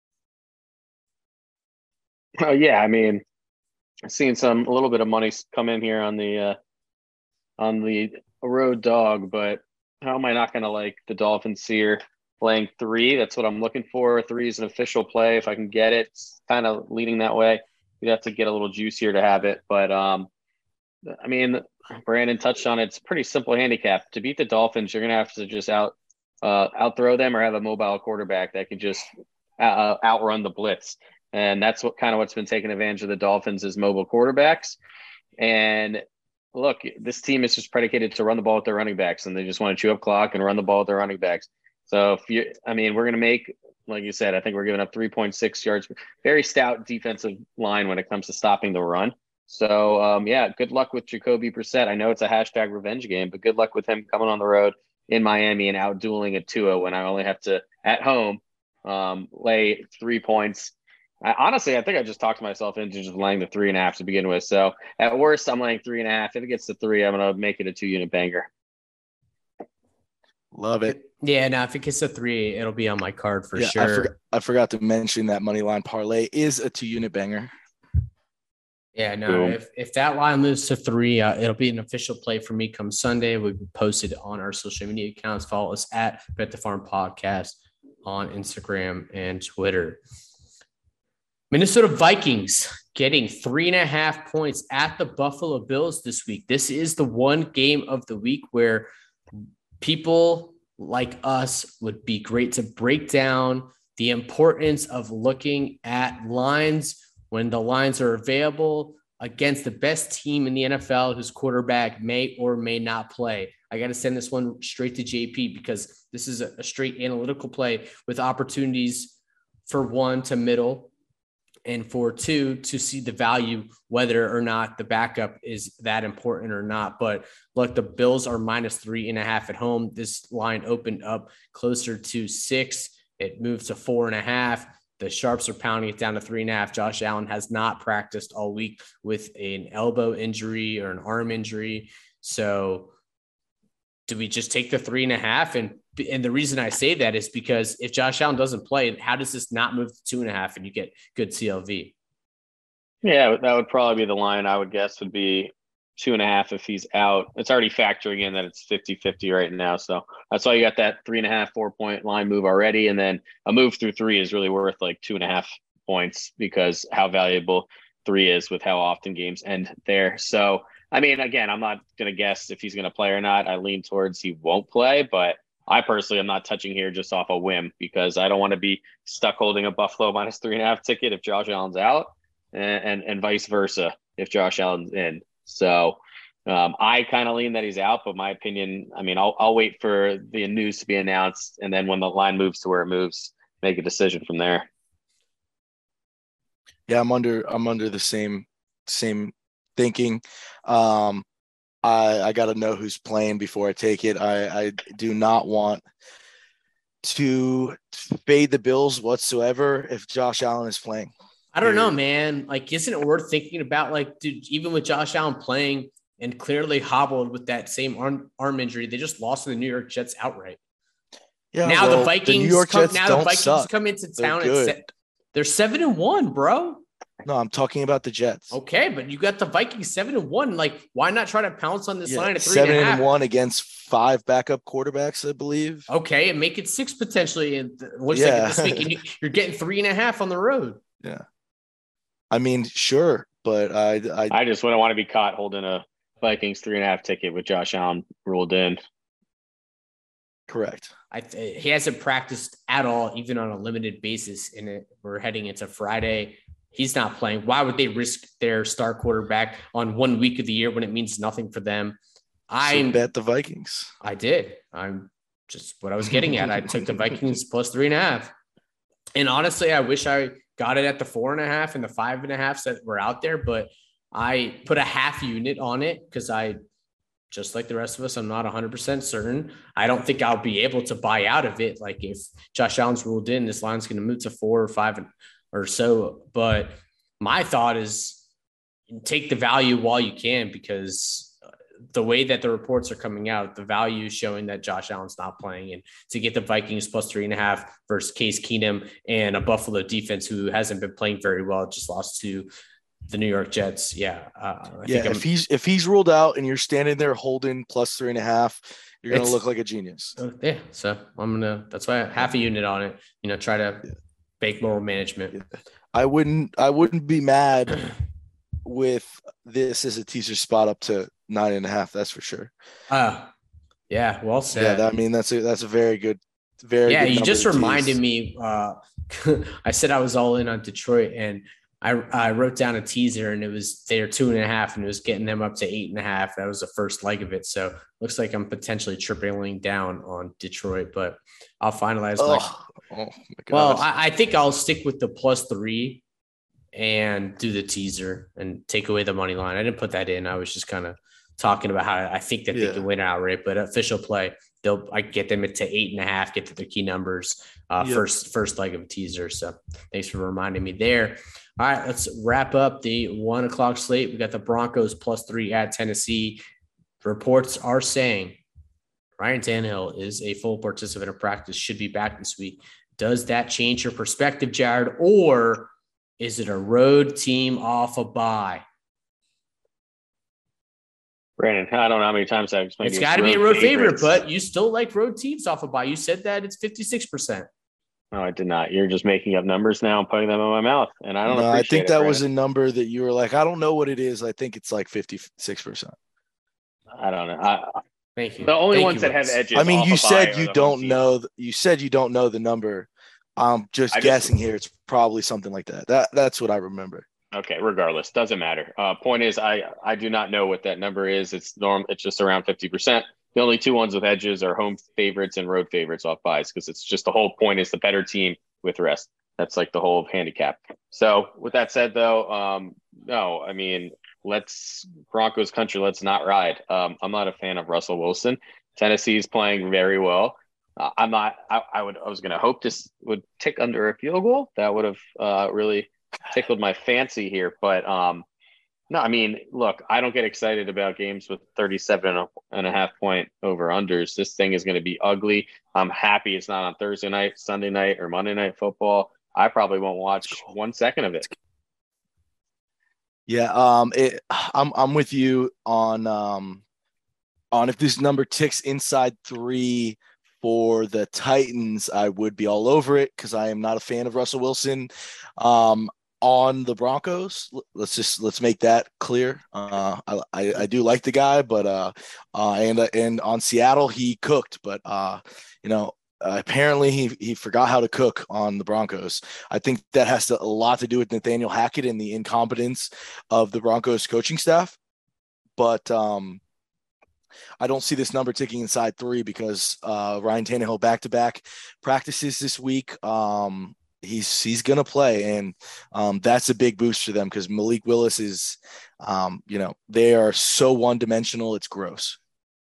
Oh yeah, I mean, seeing some a little bit of money come in here on the uh, on the road dog, but how am I not going to like the Dolphins here playing three? That's what I'm looking for. Three is an official play. If I can get it, it's kind of leaning that way. You'd have to get a little juicier to have it. But, um, I mean, Brandon touched on it. It's a pretty simple handicap. To beat the Dolphins, you're going to have to just out uh, outthrow them or have a mobile quarterback that can just uh, outrun the blitz. And that's what kind of what's been taking advantage of the Dolphins is mobile quarterbacks. And look, this team is just predicated to run the ball with their running backs, and they just want to chew up clock and run the ball with their running backs. So if you, I mean, we're going to make, like you said, I think we're giving up three point six yards, very stout defensive line when it comes to stopping the run. So um, yeah, good luck with Jacoby Brissett. I know it's a hashtag revenge game, but good luck with him coming on the road in Miami and out dueling a Tua when I only have to at home um, lay three points. I, honestly, I think I just talked myself into just laying the three and a half to begin with. So at worst, I'm laying three and a half. If it gets to three, I'm going to make it a two unit banger. Love it. Yeah, no, if it gets to three, it'll be on my card for yeah, sure. I, forgot, I forgot to mention that money line parlay is a two unit banger. Yeah, no, Boom. if, if that line moves to three, uh, it'll be an official play for me come Sunday. We'll be posted on our social media accounts. Follow us at Bet the Farm Podcast on Instagram and Twitter. Minnesota Vikings getting three and a half points at the Buffalo Bills this week. This is the one game of the week where people like us would be great to break down the importance of looking at lines when the lines are available against the best team in the N F L whose quarterback may or may not play. I got to send this one straight to J P because this is a straight analytical play with opportunities for one to middle and for two to see the value, whether or not the backup is that important or not. But look, the Bills are minus three and a half at home. This line opened up closer to six. It moved to four and a half. The Sharps are pounding it down to three and a half. Josh Allen has not practiced all week with an elbow injury or an arm injury. So do we just take the three and a half? And and the reason I say that is because if Josh Allen doesn't play, how does this not move to two and a half and you get good C L V? Yeah, that would probably be the line I would guess would be two and a half if he's out. It's already factoring in that it's fifty-fifty right now. So that's why you got that three and a half, four point line move already. And then a move through three is really worth like two and a half points because how valuable three is with how often games end there. So, I mean, again, I'm not going to guess if he's going to play or not. I lean towards he won't play, but I personally am not touching here just off a whim because I don't want to be stuck holding a Buffalo minus three and a half ticket if Josh Allen's out and, and, and vice versa if Josh Allen's in. So um, I kind of lean that he's out, but my opinion, I mean, I'll, I'll wait for the news to be announced. And then when the line moves to where it moves, make a decision from there. Yeah, I'm under, I'm under the same, same thinking. Um, I, I got to know who's playing before I take it. I, I do not want to fade the Bills whatsoever if Josh Allen is playing. I don't know, man. Like, isn't it worth thinking about, like, dude, even with Josh Allen playing and clearly hobbled with that same arm, arm injury, they just lost to the New York Jets outright. Yeah, now well, the Vikings the New York come, Jets now don't the Vikings suck. come into town they're, and se- they're seven and one, bro. No, I'm talking about the Jets. Okay, but you got the Vikings seven and one. Like, why not try to pounce on this yeah, line at three seven and a half? and one against five backup quarterbacks, I believe. Okay, and make it six potentially. And it looks Yeah. like this week and you, you're getting three and a half on the road. Yeah, I mean, sure, but I, I, I just wouldn't want to be caught holding a Vikings three and a half ticket with Josh Allen ruled in. correct. I th- he hasn't practiced at all, even on a limited basis. In it, we're heading into Friday. He's not playing. Why would they risk their star quarterback on one week of the year when it means nothing for them? I so bet the Vikings. I did. I'm just what I was getting at. I took the Vikings plus three and a half. And honestly, I wish I got it at the four and a half and the five and a half that were out there, but I put a half unit on it because I, just like the rest of us, I'm not one hundred percent certain. I don't think I'll be able to buy out of it. Like if Josh Allen's ruled in, this line's going to move to four or five or so. But my thought is take the value while you can, because the way that the reports are coming out, the value is showing that Josh Allen's not playing, and to get the Vikings plus three and a half versus Case Keenum and a Buffalo defense who hasn't been playing very well, just lost to the New York Jets. Yeah. Uh, I yeah. think if he's, if he's ruled out and you're standing there holding plus three and a half, you're going to look like a genius. Uh, yeah. So I'm going to, that's why I have half a unit on it, you know, try to yeah. bake moral management. Yeah. I wouldn't, I wouldn't be mad with this as a teaser spot up to nine and a half. That's for sure. Uh, yeah. Well said. Yeah. That, I mean, that's a, that's a very good, very yeah. good You just reminded tease. me. Uh, I said I was all in on Detroit, and I, I wrote down a teaser, and it was they're two and a half, and it was getting them up to eight and a half. That was the first leg of it. So looks like I'm potentially tripling down on Detroit, but I'll finalize. Oh, my, oh my God. Well, I, I think I'll stick with the plus three and do the teaser and take away the money line. I didn't put that in. I was just kind of talking about how I think that yeah. they can win outright, but official play, they'll I get them to eight and a half, get to their key numbers, uh, yep. first, first leg of a teaser. So thanks for reminding me there. All right, let's wrap up the one o'clock slate. We got the Broncos plus three at Tennessee. Reports are saying Ryan Tannehill is a full participant of practice, should be back this week. Does that change your perspective, Jared, or is it a road team off a bye? Brandon, I don't know how many times I've explained. It's got to be a road favorites. favorite, but you still like road teams off a bye. You said that it's fifty-six percent. No, I did not. You're just making up numbers now and putting them in my mouth, and I don't No, I appreciate think it, that Brandon. was a number that you were like, I don't know what it is. I think it's like fifty-six percent. I don't know. I, Thank you. the only Thank ones you, that have Willis. edges I mean, off you a bye said are you the home don't team. know. You said you don't know the number. I'm just I just guessing here. It's probably something like that. That that's what I remember. okay. Regardless, doesn't matter. Uh, point is, I I do not know what that number is. It's norm. It's just around fifty percent. The only two ones with edges are home favorites and road favorites off buys because it's just the whole point is the better team with rest. That's like the whole handicap. So with that said, though, um, no, I mean, let's Broncos country. Let's not ride. Um, I'm not a fan of Russell Wilson. Tennessee's playing very well. Uh, I'm not. I, I would. I was going to hope this would tick under a field goal. That would have uh, really tickled my fancy here. But um, no, I mean, look, I don't get excited about games with thirty-seven and a half point over unders. This thing is going to be ugly. I'm happy it's not on Thursday night, Sunday night, or Monday night football. I probably won't watch one second of it. Yeah, um, it, I'm I'm with you on um, on if this number ticks inside three for the Titans, I would be all over it because I am not a fan of Russell Wilson. Um, on the Broncos, let's just let's make that clear. Uh, I, I I do like the guy, but uh, uh, and uh, and on Seattle he cooked, but uh, you know. Uh, apparently he he forgot how to cook on the Broncos. I think that has to, a lot to do with Nathaniel Hackett and the incompetence of the Broncos coaching staff. But um, I don't see this number ticking inside three because uh, Ryan Tannehill back to back practices this week. Um, he's he's gonna play, and um, that's a big boost for them because Malik Willis is, um, you know, they are so one dimensional. It's gross.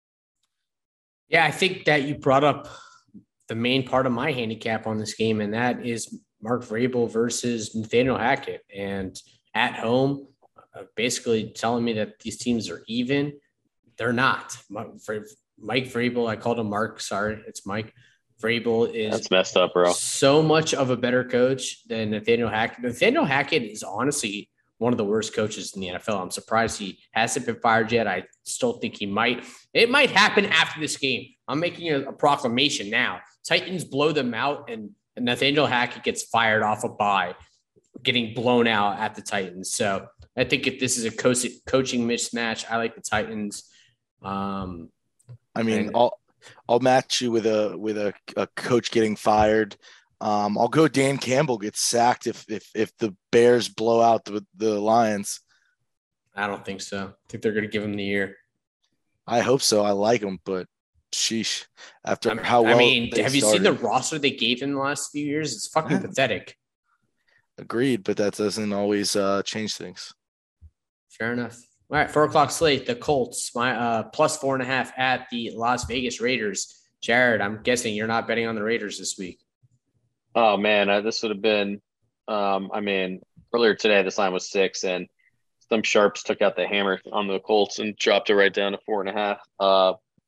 Yeah, I think that you brought up the main part of my handicap on this game, and that is Mark Vrabel versus Nathaniel Hackett. And at home, uh, basically telling me that these teams are even. They're not. Mike Vrabel, I called him Mark. Sorry, it's Mike. Vrabel is That's messed up, bro. So much of a better coach than Nathaniel Hackett. Nathaniel Hackett is honestly one of the worst coaches in the N F L. I'm surprised he hasn't been fired yet. I still think he might. It might happen after this game. I'm making a, a proclamation now. Titans blow them out, and Nathaniel Hackett gets fired off a bye, getting blown out at the Titans. So I think if this is a co- coaching mismatch, I like the Titans. Um, I mean, and- I'll I'll match you with a with a, a coach getting fired. Um, I'll go Dan Campbell gets sacked if if if the Bears blow out the the Lions. I don't think so. I think they're going to give him the year. I hope so. I like him, but sheesh. After I mean, how well I mean, have you started. seen the roster they gave him the last few years? It's fucking yeah. pathetic. Agreed, but that doesn't always uh, change things. Fair enough. All right, four o'clock slate. The Colts, my uh, plus four and a half at the Las Vegas Raiders. Jared, I'm guessing you're not betting on the Raiders this week. Oh man, uh, this would have been. Um, I mean, earlier today this line was six, and some sharps took out the hammer on the Colts and dropped it right down to four and a half. Uh,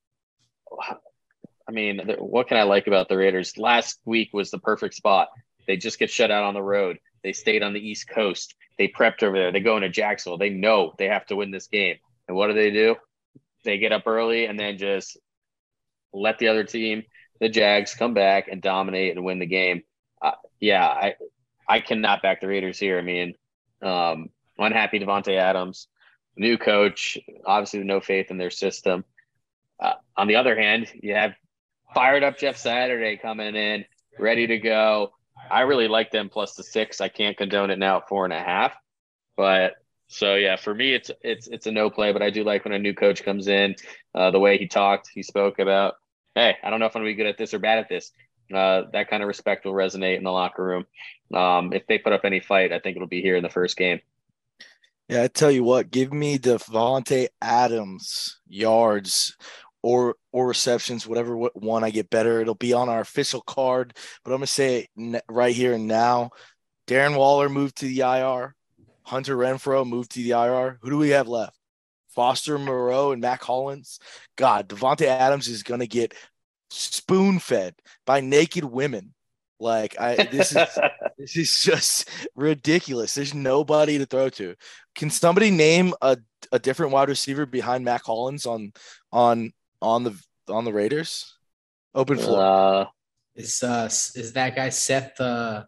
I mean, what can I like about the Raiders? Last week was the perfect spot. They just get shut out on the road. They stayed on the East Coast. They prepped over there. They go into Jacksonville. They know they have to win this game. And what do they do? They get up early and then just let the other team, the Jags, come back and dominate and win the game. Uh, yeah, I I cannot back the Raiders here. I mean, um, unhappy Davante Adams, new coach, obviously no faith in their system. Uh, on the other hand, you have fired up Jeff Saturday coming in, ready to go. I really like them plus the six. I can't condone it now at four and a half. But so yeah, for me, it's it's it's a no play. But I do like when a new coach comes in, uh, the way he talked, he spoke about, hey, I don't know if I'm gonna be good at this or bad at this. Uh, that kind of respect will resonate in the locker room. Um, if they put up any fight, I think it'll be here in the first game. Yeah, I tell you what, give me Davante Adams yards or or receptions, whatever one I get better. It'll be on our official card, but I'm going to say it right here and now. Darren Waller moved to the I R. Hunter Renfrow moved to the I R. Who do we have left? Foster Moreau and Mac Hollins. God, Davante Adams is going to get spoon-fed by naked women. Like I, this is this is just ridiculous. There's nobody to throw to. Can somebody name a, a different wide receiver behind Mac Hollins on on on the on the Raiders? Open floor. Uh, Is uh is that guy Seth? Uh,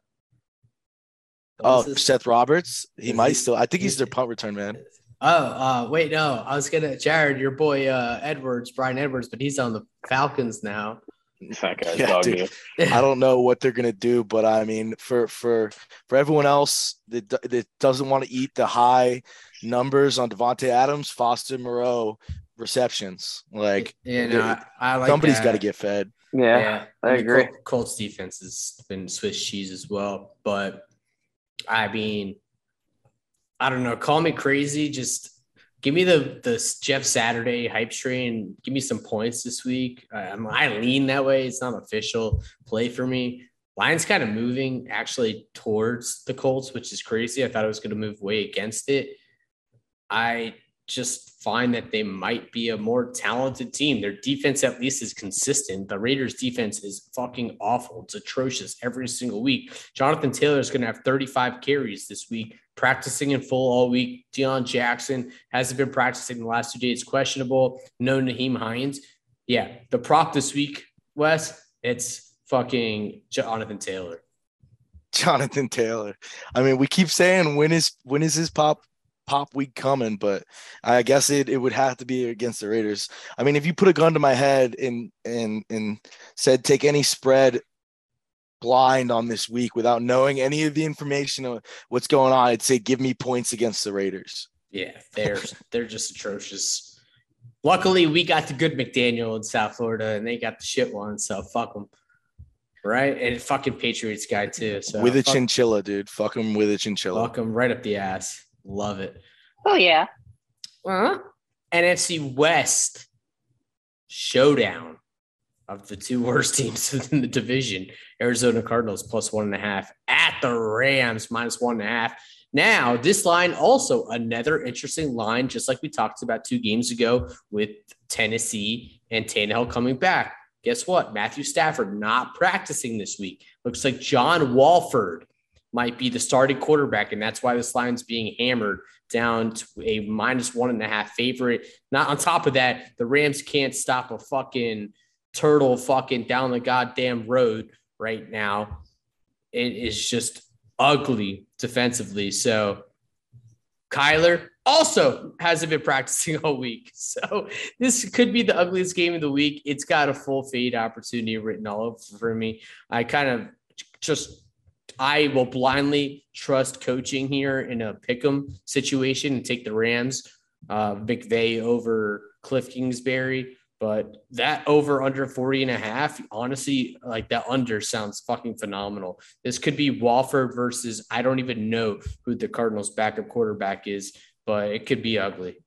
Oh, what's his- Seth Roberts. He Is might he- still. I think he's is- their punt return man. Oh, uh, wait, no, I was gonna Jared, your boy uh Edwards, Brian Edwards, but he's on the Falcons now. That guy's Yeah, dog dude. meat. I don't know what they're gonna do, but I mean, for for for everyone else that, that doesn't want to eat the high numbers on Devontae Adams, Foster Moreau receptions, like you know, I, I like somebody's that. got to get fed. Yeah, I and the agree. Col- Colts defense has been Swiss cheese as well, but I mean, I don't know. Call me crazy. Just give me the the Jeff Saturday hype train. Give me some points this week. Um, I lean that way. It's not an official play for me. Lions kind of moving actually towards the Colts, which is crazy. I thought it was going to move way against it. I just find that they might be a more talented team. Their defense at least is consistent. The Raiders defense is fucking awful. It's atrocious every single week. Jonathan Taylor is going to have thirty-five carries this week, practicing in full all week. Deion Jackson hasn't been practicing the last two days, questionable. No Naheem Hines. Yeah, the prop this week, Wes, it's fucking Jonathan Taylor. Jonathan Taylor. I mean, we keep saying when is when is his pop pop week coming, but I guess it, it would have to be against the Raiders. I mean, if you put a gun to my head and and and said take any spread blind on this week without knowing any of the information of what's going on, I'd say give me points against the Raiders. Yeah, they're they're just atrocious. Luckily, we got the good McDaniel in South Florida, and they got the shit one, so fuck them. Right? And fucking Patriots guy, too. So with a fuck, chinchilla, dude. Fuck him with a chinchilla. fuck them right up the ass. Love it. Oh, yeah. Uh-huh. N F C West showdown of the two worst teams in the division. Arizona Cardinals plus one and a half at the Rams minus one and a half. Now, this line also another interesting line, just like we talked about two games ago with Tennessee and Tannehill coming back. Guess what? Matthew Stafford not practicing this week. Looks like John Walford might be the starting quarterback, and that's why this line's being hammered down to a minus one and a half favorite. Not on top of that, the Rams can't stop a fucking turtle fucking down the goddamn road right now. It is just ugly defensively. So Kyler also hasn't been practicing all week. So this could be the ugliest game of the week. It's got a full fade opportunity written all over for me. I kind of just I will blindly trust coaching here in a pick'em situation and take the Rams, uh, McVay over Cliff Kingsbury. But that over under forty and a half, honestly, like that under sounds fucking phenomenal. This could be Walford versus, I don't even know who the Cardinals backup quarterback is, but it could be ugly.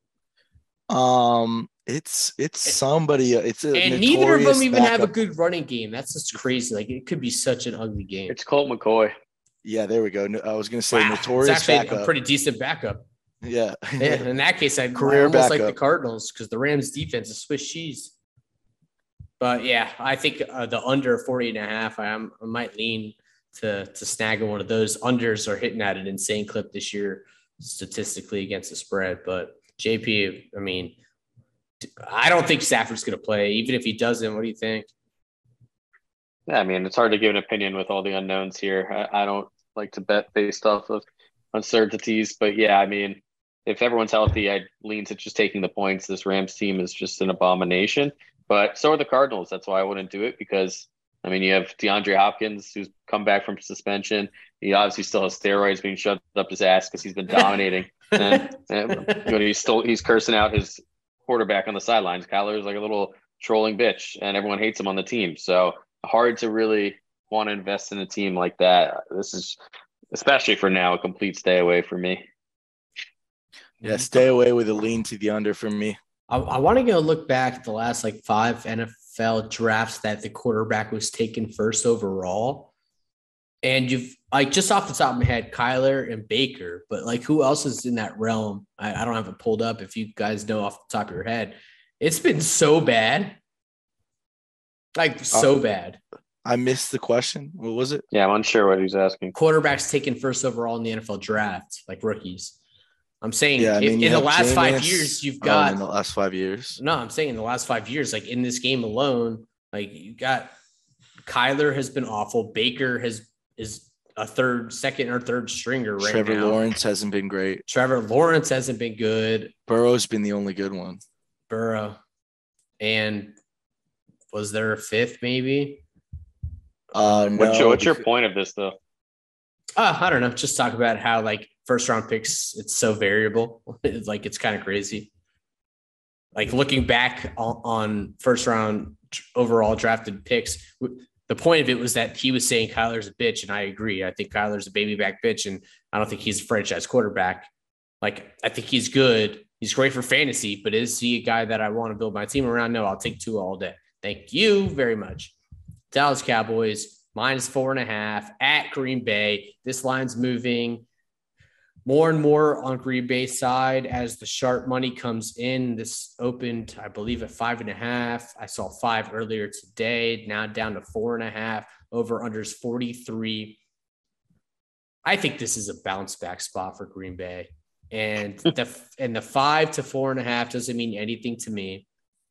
Um, it's it's somebody. It's a And neither of them notorious even have a backup. good running game. That's just crazy. Like it could be such an ugly game. It's Colt McCoy. Yeah, there we go. No- I was gonna say Wow, notorious it's actually backup. a pretty decent backup. yeah. Yeah, in that case, I Career almost like the backup. Cardinals because the Rams defense is Swiss cheese. But yeah, I think uh, the under forty and a half, I, am, I might lean to to snagging one of those. Unders are hitting at an insane clip this year statistically against the spread. But J P, I mean, I don't think Stafford's going to play. Even if he doesn't, what do you think? Yeah, I mean, it's hard to give an opinion with all the unknowns here. I, I don't like to bet based off of uncertainties, but yeah, I mean, if everyone's healthy, I'd lean to just taking the points. This Rams team is just an abomination, but so are the Cardinals. That's why I wouldn't do it because, I mean, you have DeAndre Hopkins who's come back from suspension. He obviously still has steroids being shoved up his ass because he's been dominating. and, and you know, he's still he's cursing out his quarterback on the sidelines. Kyler is like a little trolling bitch, and everyone hates him on the team. So hard to really want to invest in a team like that. This is, especially for now, a complete stay away for me. Yeah, stay away with a lean to the under from me. I, I want to go look back at the last like five N F L drafts that the quarterback was taken first overall. And you've like just off the top of my head, Kyler and Baker, but like who else is in that realm? I, I don't have it pulled up. If you guys know off the top of your head, it's been so bad. Like so Uh, bad. I missed the question. What was it? Yeah, I'm unsure what he's asking. Quarterbacks taken first overall in the N F L draft, like rookies. I'm saying Yeah, I if- mean, you in the have last five Jameis- years, you've Oh, got in the last five years. no, I'm saying in the last five years, like in this game alone, like you got Kyler has been awful. Baker has is a third, second or third stringer right Trevor now. Trevor Lawrence hasn't been great. Trevor Lawrence hasn't been good. Burrow's been the only good one. Burrow. And was there a fifth maybe? Uh, um, no, what's your, what's your because- point of this, though? Uh, I don't know. Just talk about how, like, first round picks, it's so variable. It's like, it's kind of crazy. Like, looking back on, on first round overall drafted picks, the point of it was that he was saying Kyler's a bitch, and I agree. I think Kyler's a baby back bitch, and I don't think he's a franchise quarterback. Like, I think he's good. He's great for fantasy, but is he a guy that I want to build my team around? No, I'll take two all day. Thank you very much. Dallas Cowboys, minus four and a half at Green Bay. This line's moving more and more on Green Bay's side as the sharp money comes in. This opened, I believe, at five and a half. I saw five earlier today, now down to four and a half. Over unders forty-three. I think this is a bounce back spot for Green Bay. And the and the five to four and a half doesn't mean anything to me.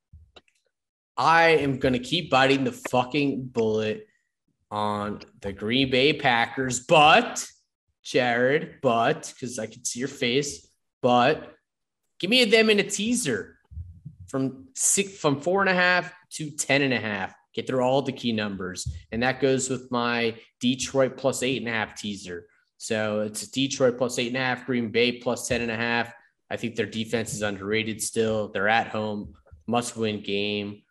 I am going to keep biting the fucking bullet on the Green Bay Packers, but Jared, but because I can see your face, but give me them in a teaser from six, from four and a half to ten and a half. Get through all the key numbers, and that goes with my Detroit plus eight and a half teaser. So it's Detroit plus eight and a half, Green Bay plus ten and a half. I think their defense is underrated still. They're at home, must-win game.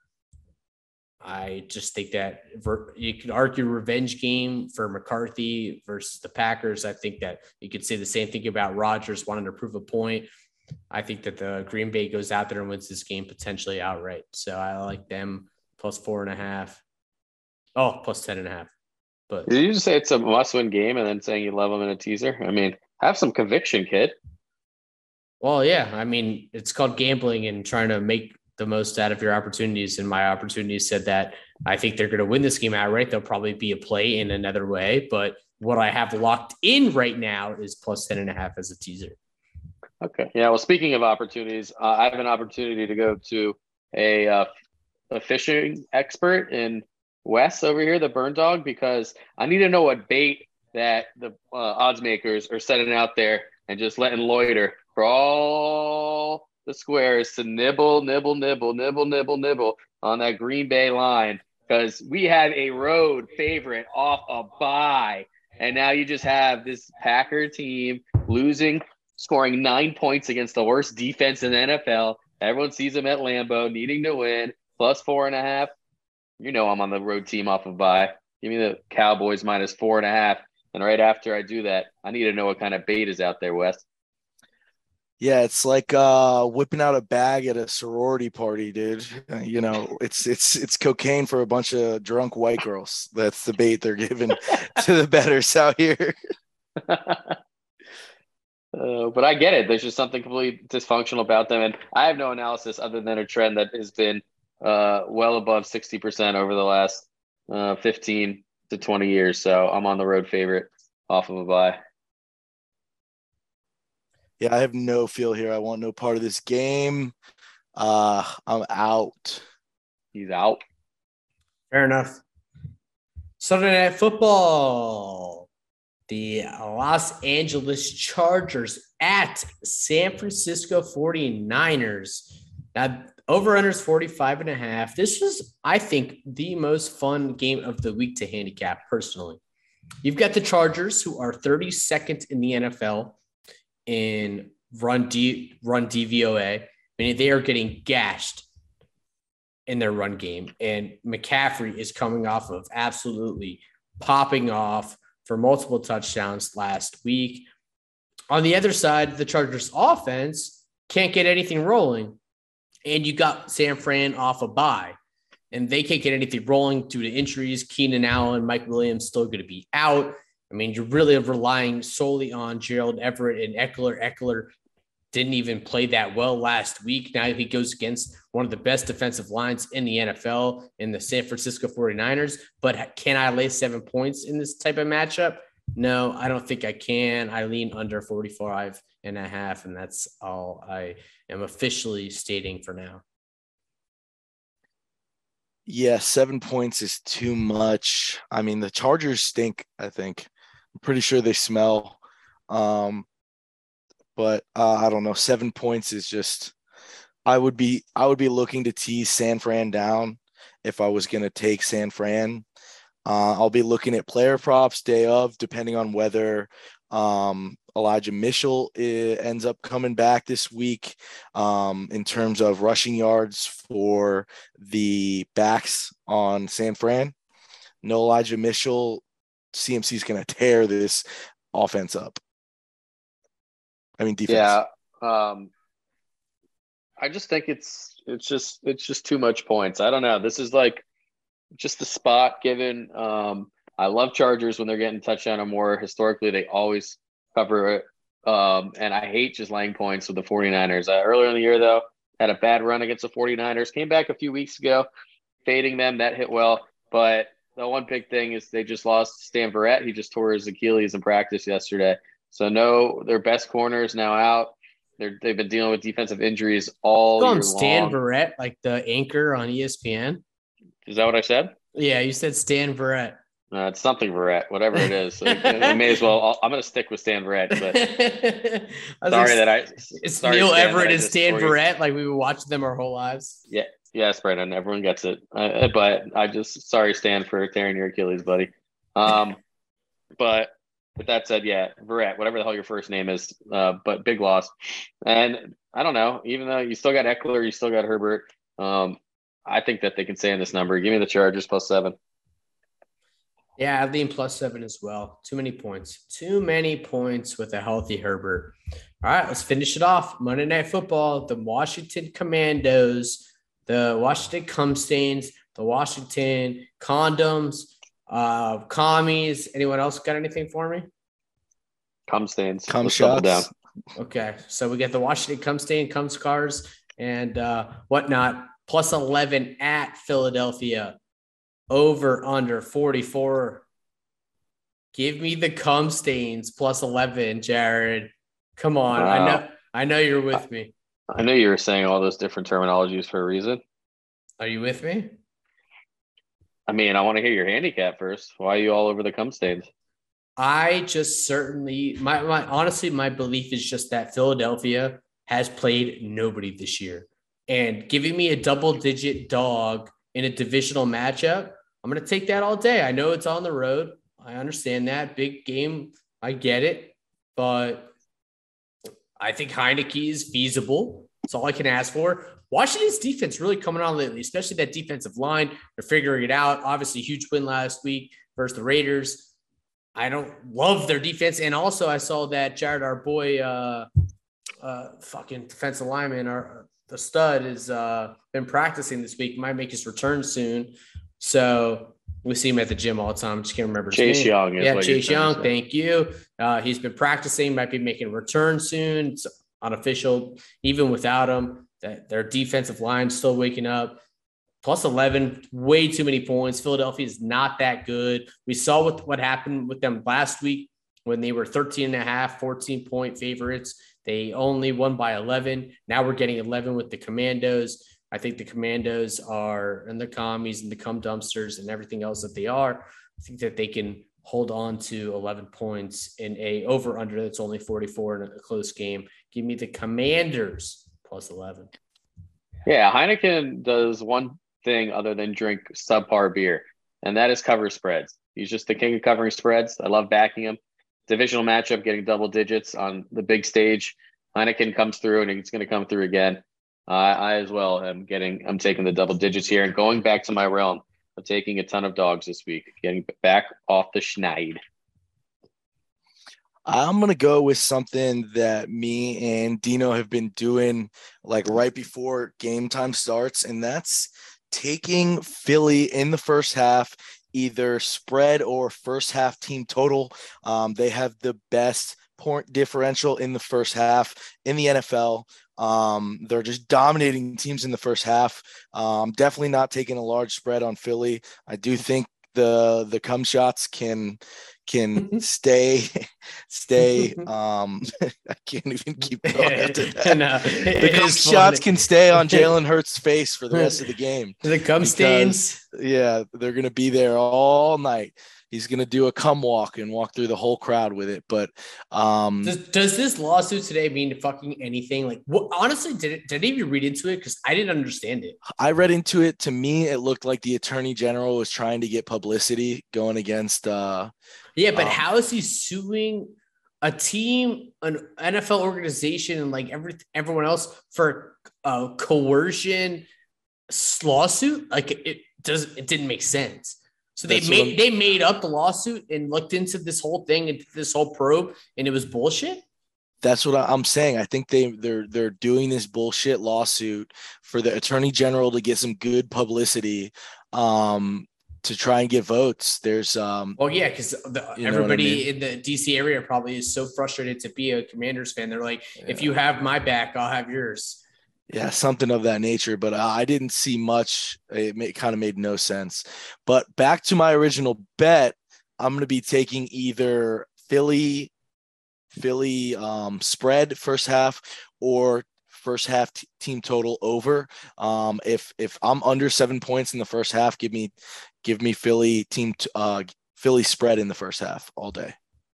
I just think that you could argue revenge game for McCarthy versus the Packers. I think that you could say the same thing about Rodgers wanting to prove a point. I think that the Green Bay goes out there and wins this game potentially outright. So I like them plus four and a half. Oh, plus ten and a half. But Did you just say it's a must-win game and then saying you love them in a teaser? I mean, have some conviction, kid. Well, yeah. I mean, it's called gambling and trying to make the most out of your opportunities. And my opportunities said that I think they're going to win this game outright. There'll probably be a play in another way. But what I have locked in right now is plus ten and a half as a teaser. Okay. Yeah. Well, speaking of opportunities, uh, I have an opportunity to go to a, uh, a fishing expert in Wes over here, the Burn Dog, because I need to know what bait that the uh, odds makers are setting out there and just letting loiter for all the squares to nibble, nibble, nibble, nibble, nibble, nibble on that Green Bay line, because we had a road favorite off a bye, and now you just have this Packer team losing, scoring nine points against the worst defense in the N F L. Everyone sees them at Lambeau, needing to win, plus four and a half. You know I'm on the road team off of bye. Give me the Cowboys minus four and a half. And right after I do that, I need to know what kind of bait is out there, Wes. Yeah, it's like uh, whipping out a bag at a sorority party, dude. Uh, you know, it's it's it's cocaine for a bunch of drunk white girls. That's the bait they're giving to the bettors out here. uh, but I get it. There's just something completely dysfunctional about them. And I have no analysis other than a trend that has been uh, well above sixty percent over the last uh, fifteen to twenty years. So I'm on the road favorite off of a bye. Yeah, I have no feel here. I want no part of this game. Uh, I'm out. He's out. Fair enough. Sunday Night Football. The Los Angeles Chargers at San Francisco forty-niners. Now, over-unders forty-five and a half. This was, I think, the most fun game of the week to handicap, personally. You've got the Chargers, who are thirty-second in the N F L in run D, run D V O A. I mean, they are getting gashed in their run game. And McCaffrey is coming off of absolutely popping off for multiple touchdowns last week. On the other side, the Chargers offense can't get anything rolling. And you got San Fran off a bye. And they can't get anything rolling due to injuries. Keenan Allen, Mike Williams still going to be out. I mean, you're really relying solely on Gerald Everett and Eckler. Eckler didn't even play that well last week. Now he goes against one of the best defensive lines in the N F L in the San Francisco forty-niners. But can I lay seven points in this type of matchup? No, I don't think I can. I lean under forty-five and a half, and that's all I am officially stating for now. Yeah, seven points is too much. I mean, the Chargers stink, I think. I'm pretty sure they smell. Um, but uh, I don't know. Seven points is just I would be I would be looking to tease San Fran down if I was gonna take San Fran. Uh, I'll be looking at player props day of, depending on whether um, Elijah Mitchell i- ends up coming back this week um, in terms of rushing yards for the backs on San Fran. No Elijah Mitchell, C M C is going to tear this offense up. I mean, defense. Yeah. Um, I just think it's it's just it's just too much points. I don't know. This is like just the spot given. Um, I love Chargers when they're getting touchdown or more. Historically, they always cover it. Um, and I hate just laying points with the 49ers. Uh, earlier in the year, though, had a bad run against the 49ers. Came back a few weeks ago, fading them. That hit well. But the one big thing is they just lost Stan Verrett. He just tore his Achilles in practice yesterday. So no, their best corner is now out. They're, they've been dealing with defensive injuries all Call him year Stan long. Verrett, like the anchor on E S P N. Is that what I said? Yeah, you said Stan Verrett. Uh, it's something Verrett, whatever it is. I, I may as well. I'll, I'm going to stick with Stan Verrett. But sorry like, that I. It's sorry, Neil Stan, Everett that I and just Stan tore you. Verrett. Like we were watching them our whole lives. Yeah, yes, Brandon. Everyone gets it. Uh, but I just sorry, Stan, for tearing your Achilles, buddy. Um, but with that said, yeah, Verrett, whatever the hell your first name is, uh, but big loss. And I don't know. Even though you still got Eckler, you still got Herbert. Um, I think that they can stay in this number. Give me the Chargers plus seven. Yeah, I lean plus seven as well. Too many points. Too many points with a healthy Herbert. All right, let's finish it off. Monday Night Football, the Washington Commandos, the Washington Cumstains, the Washington Condoms, uh, Commies. Anyone else got anything for me? Cum stains. Cum Let's double down. shots. Okay, so we get the Washington Cumstain, Cum Scars, and uh, whatnot. Plus eleven at Philadelphia. Over under forty-four. Give me the cum stains plus eleven, Jared. Come on. Wow. I know I know you're with me. I knew you were saying all those different terminologies for a reason. Are you with me? I mean, I want to hear your handicap first. Why are you all over the cum stains? I just certainly my, my honestly, my belief is just that Philadelphia has played nobody this year. And giving me a double-digit dog in a divisional matchup, I'm going to take that all day. I know it's on the road. I understand that. Big game. I get it. But I think Heineke is feasible. That's all I can ask for. Washington's defense really coming on lately, especially that defensive line. They're figuring it out. Obviously, huge win last week versus the Raiders. I don't love their defense. And also, I saw that Jared, our boy, uh, uh, fucking defensive lineman, our the stud, has uh, been practicing this week. Might make his return soon. So we see him at the gym all the time. Just can't remember his Chase name. Young. Is Yeah, what Chase you're Young. saying. Thank you. Uh, he's been practicing. Might be making a return soon. It's unofficial. Even without him, that their defensive line still waking up. Plus eleven, way too many points. Philadelphia is not that good. We saw what, what happened with them last week when they were thirteen and a half, fourteen-point favorites. They only won by eleven. Now we're getting eleven with the Commandos. I think the Commandos are, and the commies and the cum dumpsters and everything else that they are, I think that they can hold on to eleven points in a over-under that's only forty-four in a close game. Give me the Commanders plus eleven. Yeah, Heineken does one thing other than drink subpar beer, and that is cover spreads. He's just the king of covering spreads. I love backing him. Divisional matchup, getting double digits on the big stage. Heineken comes through, and he's going to come through again. Uh, I as well am getting. I'm taking the double digits here, and going back to my realm of taking a ton of dogs this week, getting back off the schneid. I'm going to go with something that me and Dino have been doing like right before game time starts, and that's taking Philly in the first half, either spread or first half team total. Um, they have the best point differential in the first half in the N F L. Um, they're just dominating teams in the first half. Um, definitely not taking a large spread on Philly. I do think the the cum shots can can stay, stay. Um, I can't even keep going after that. No, the cum shots can stay on Jalen Hurts' face for the rest of the game. The cum stains. Yeah, they're going to be there all night. He's going to do a cum walk and walk through the whole crowd with it. But um, does, does this lawsuit today mean fucking anything? Like, what, honestly, did it, did I even read into it? Because I didn't understand it. I read into it. To me, it looked like the attorney general was trying to get publicity going against. Uh, yeah, but um, how is he suing a team, an N F L organization, and like every everyone else for a coercion lawsuit? Like, it does. It didn't make sense. So they That's made they made up the lawsuit and looked into this whole thing and this whole probe, and it was bullshit. That's what I'm saying. I think they they're they're doing this bullshit lawsuit for the attorney general to get some good publicity, um, to try and get votes. There's um. Well, yeah, because everybody I mean? in the D C area probably is so frustrated to be a Commanders fan. They're like, yeah. if you have my back, I'll have yours. Yeah, something of that nature, but uh, I didn't see much. It, it kind of made no sense. But back to my original bet, I'm going to be taking either Philly, Philly um, spread first half or first half t- team total over. Um, if if I'm under seven points in the first half, give me give me Philly team t- uh, Philly spread in the first half all day.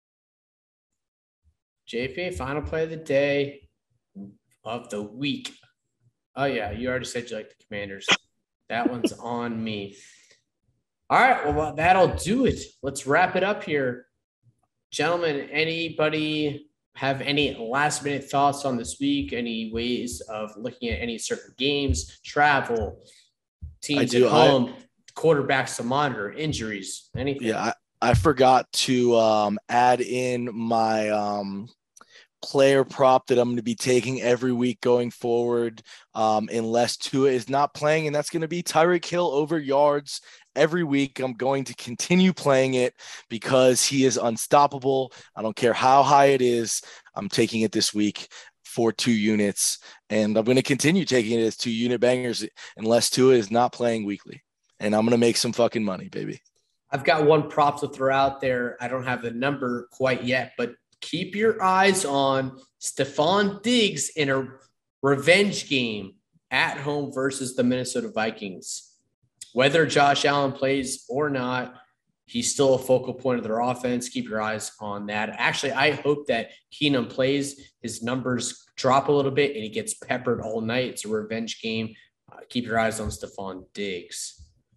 J P, final play of the day of the week. Oh, yeah, you already said you like the Commanders. That one's on me. All right, well, that'll do it. Let's wrap it up here. Gentlemen, anybody have any last-minute thoughts on this week? Any ways of looking at any certain games, travel, teams at home, I, quarterbacks to monitor, injuries, anything? Yeah, I, I forgot to um, add in my um, – player prop that I'm going to be taking every week going forward, um, unless Tua is not playing, and that's going to be Tyreek Hill over yards every week. I'm going to continue playing it because he is unstoppable. I don't care how high it is. I'm taking it this week for two units, and I'm going to continue taking it as two unit bangers unless Tua is not playing weekly, and I'm going to make some fucking money, baby. I've got one prop to throw out there. I don't have the number quite yet, but keep your eyes on Stephon Diggs in a revenge game at home versus the Minnesota Vikings. Whether Josh Allen plays or not, he's still a focal point of their offense. Keep your eyes on that. Actually, I hope that Keenum plays. His numbers drop a little bit and he gets peppered all night. It's a revenge game. Uh, keep your eyes on Stephon Diggs.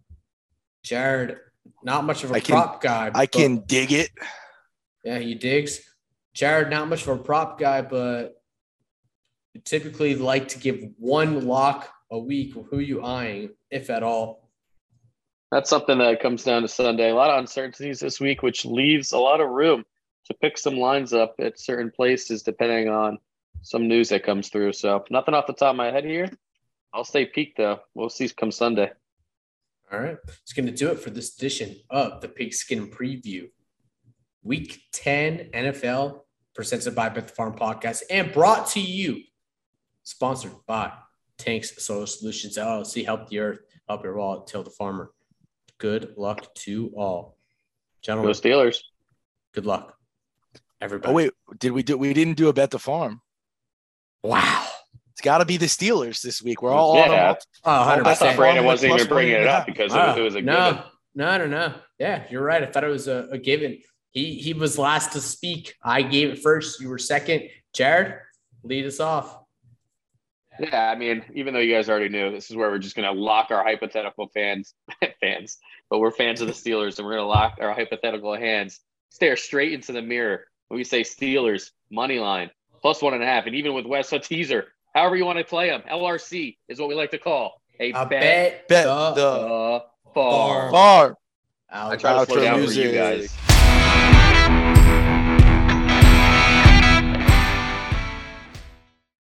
Jared, not much of a I prop can, guy. I can dig it. Yeah, he digs. Jared, not much of a prop guy, but you typically like to give one lock a week. Who are you eyeing, if at all? That's something that comes down to Sunday. A lot of uncertainties this week, which leaves a lot of room to pick some lines up at certain places depending on some news that comes through. So nothing off the top of my head here. I'll stay peaked, though. We'll see come Sunday. All right. It's going to do it for this edition of the Pigskin Preview. Week ten N F L, presented by Bet the Farm Podcast, and brought to you, sponsored by Tanks Soil Solutions, L L C. Help the earth, help your wallet, till the farmer. Good luck to all. Gentlemen. Go Steelers. Good luck, everybody. Oh, wait. Did we do? We didn't do a Bet the Farm. Wow. It's got to be the Steelers this week. We're all yeah. on. Oh, one hundred percent. I thought Brandon wasn't even bringing it up because oh, it, was, it was a no, given. No, no, no. Yeah, you're right. I thought it was a, a given. He he was last to speak. I gave it first. You were second. Jared, lead us off. Yeah, I mean, even though you guys already knew, this is where we're just going to lock our hypothetical fans, fans, but we're fans of the Steelers, and we're going to lock our hypothetical hands, stare straight into the mirror when we say Steelers, money line, plus one and a half, and even with West, a teaser, however you want to play them, L R C is what we like to call a I bet, bet, bet the, the far. Far. I try to slow down for you guys.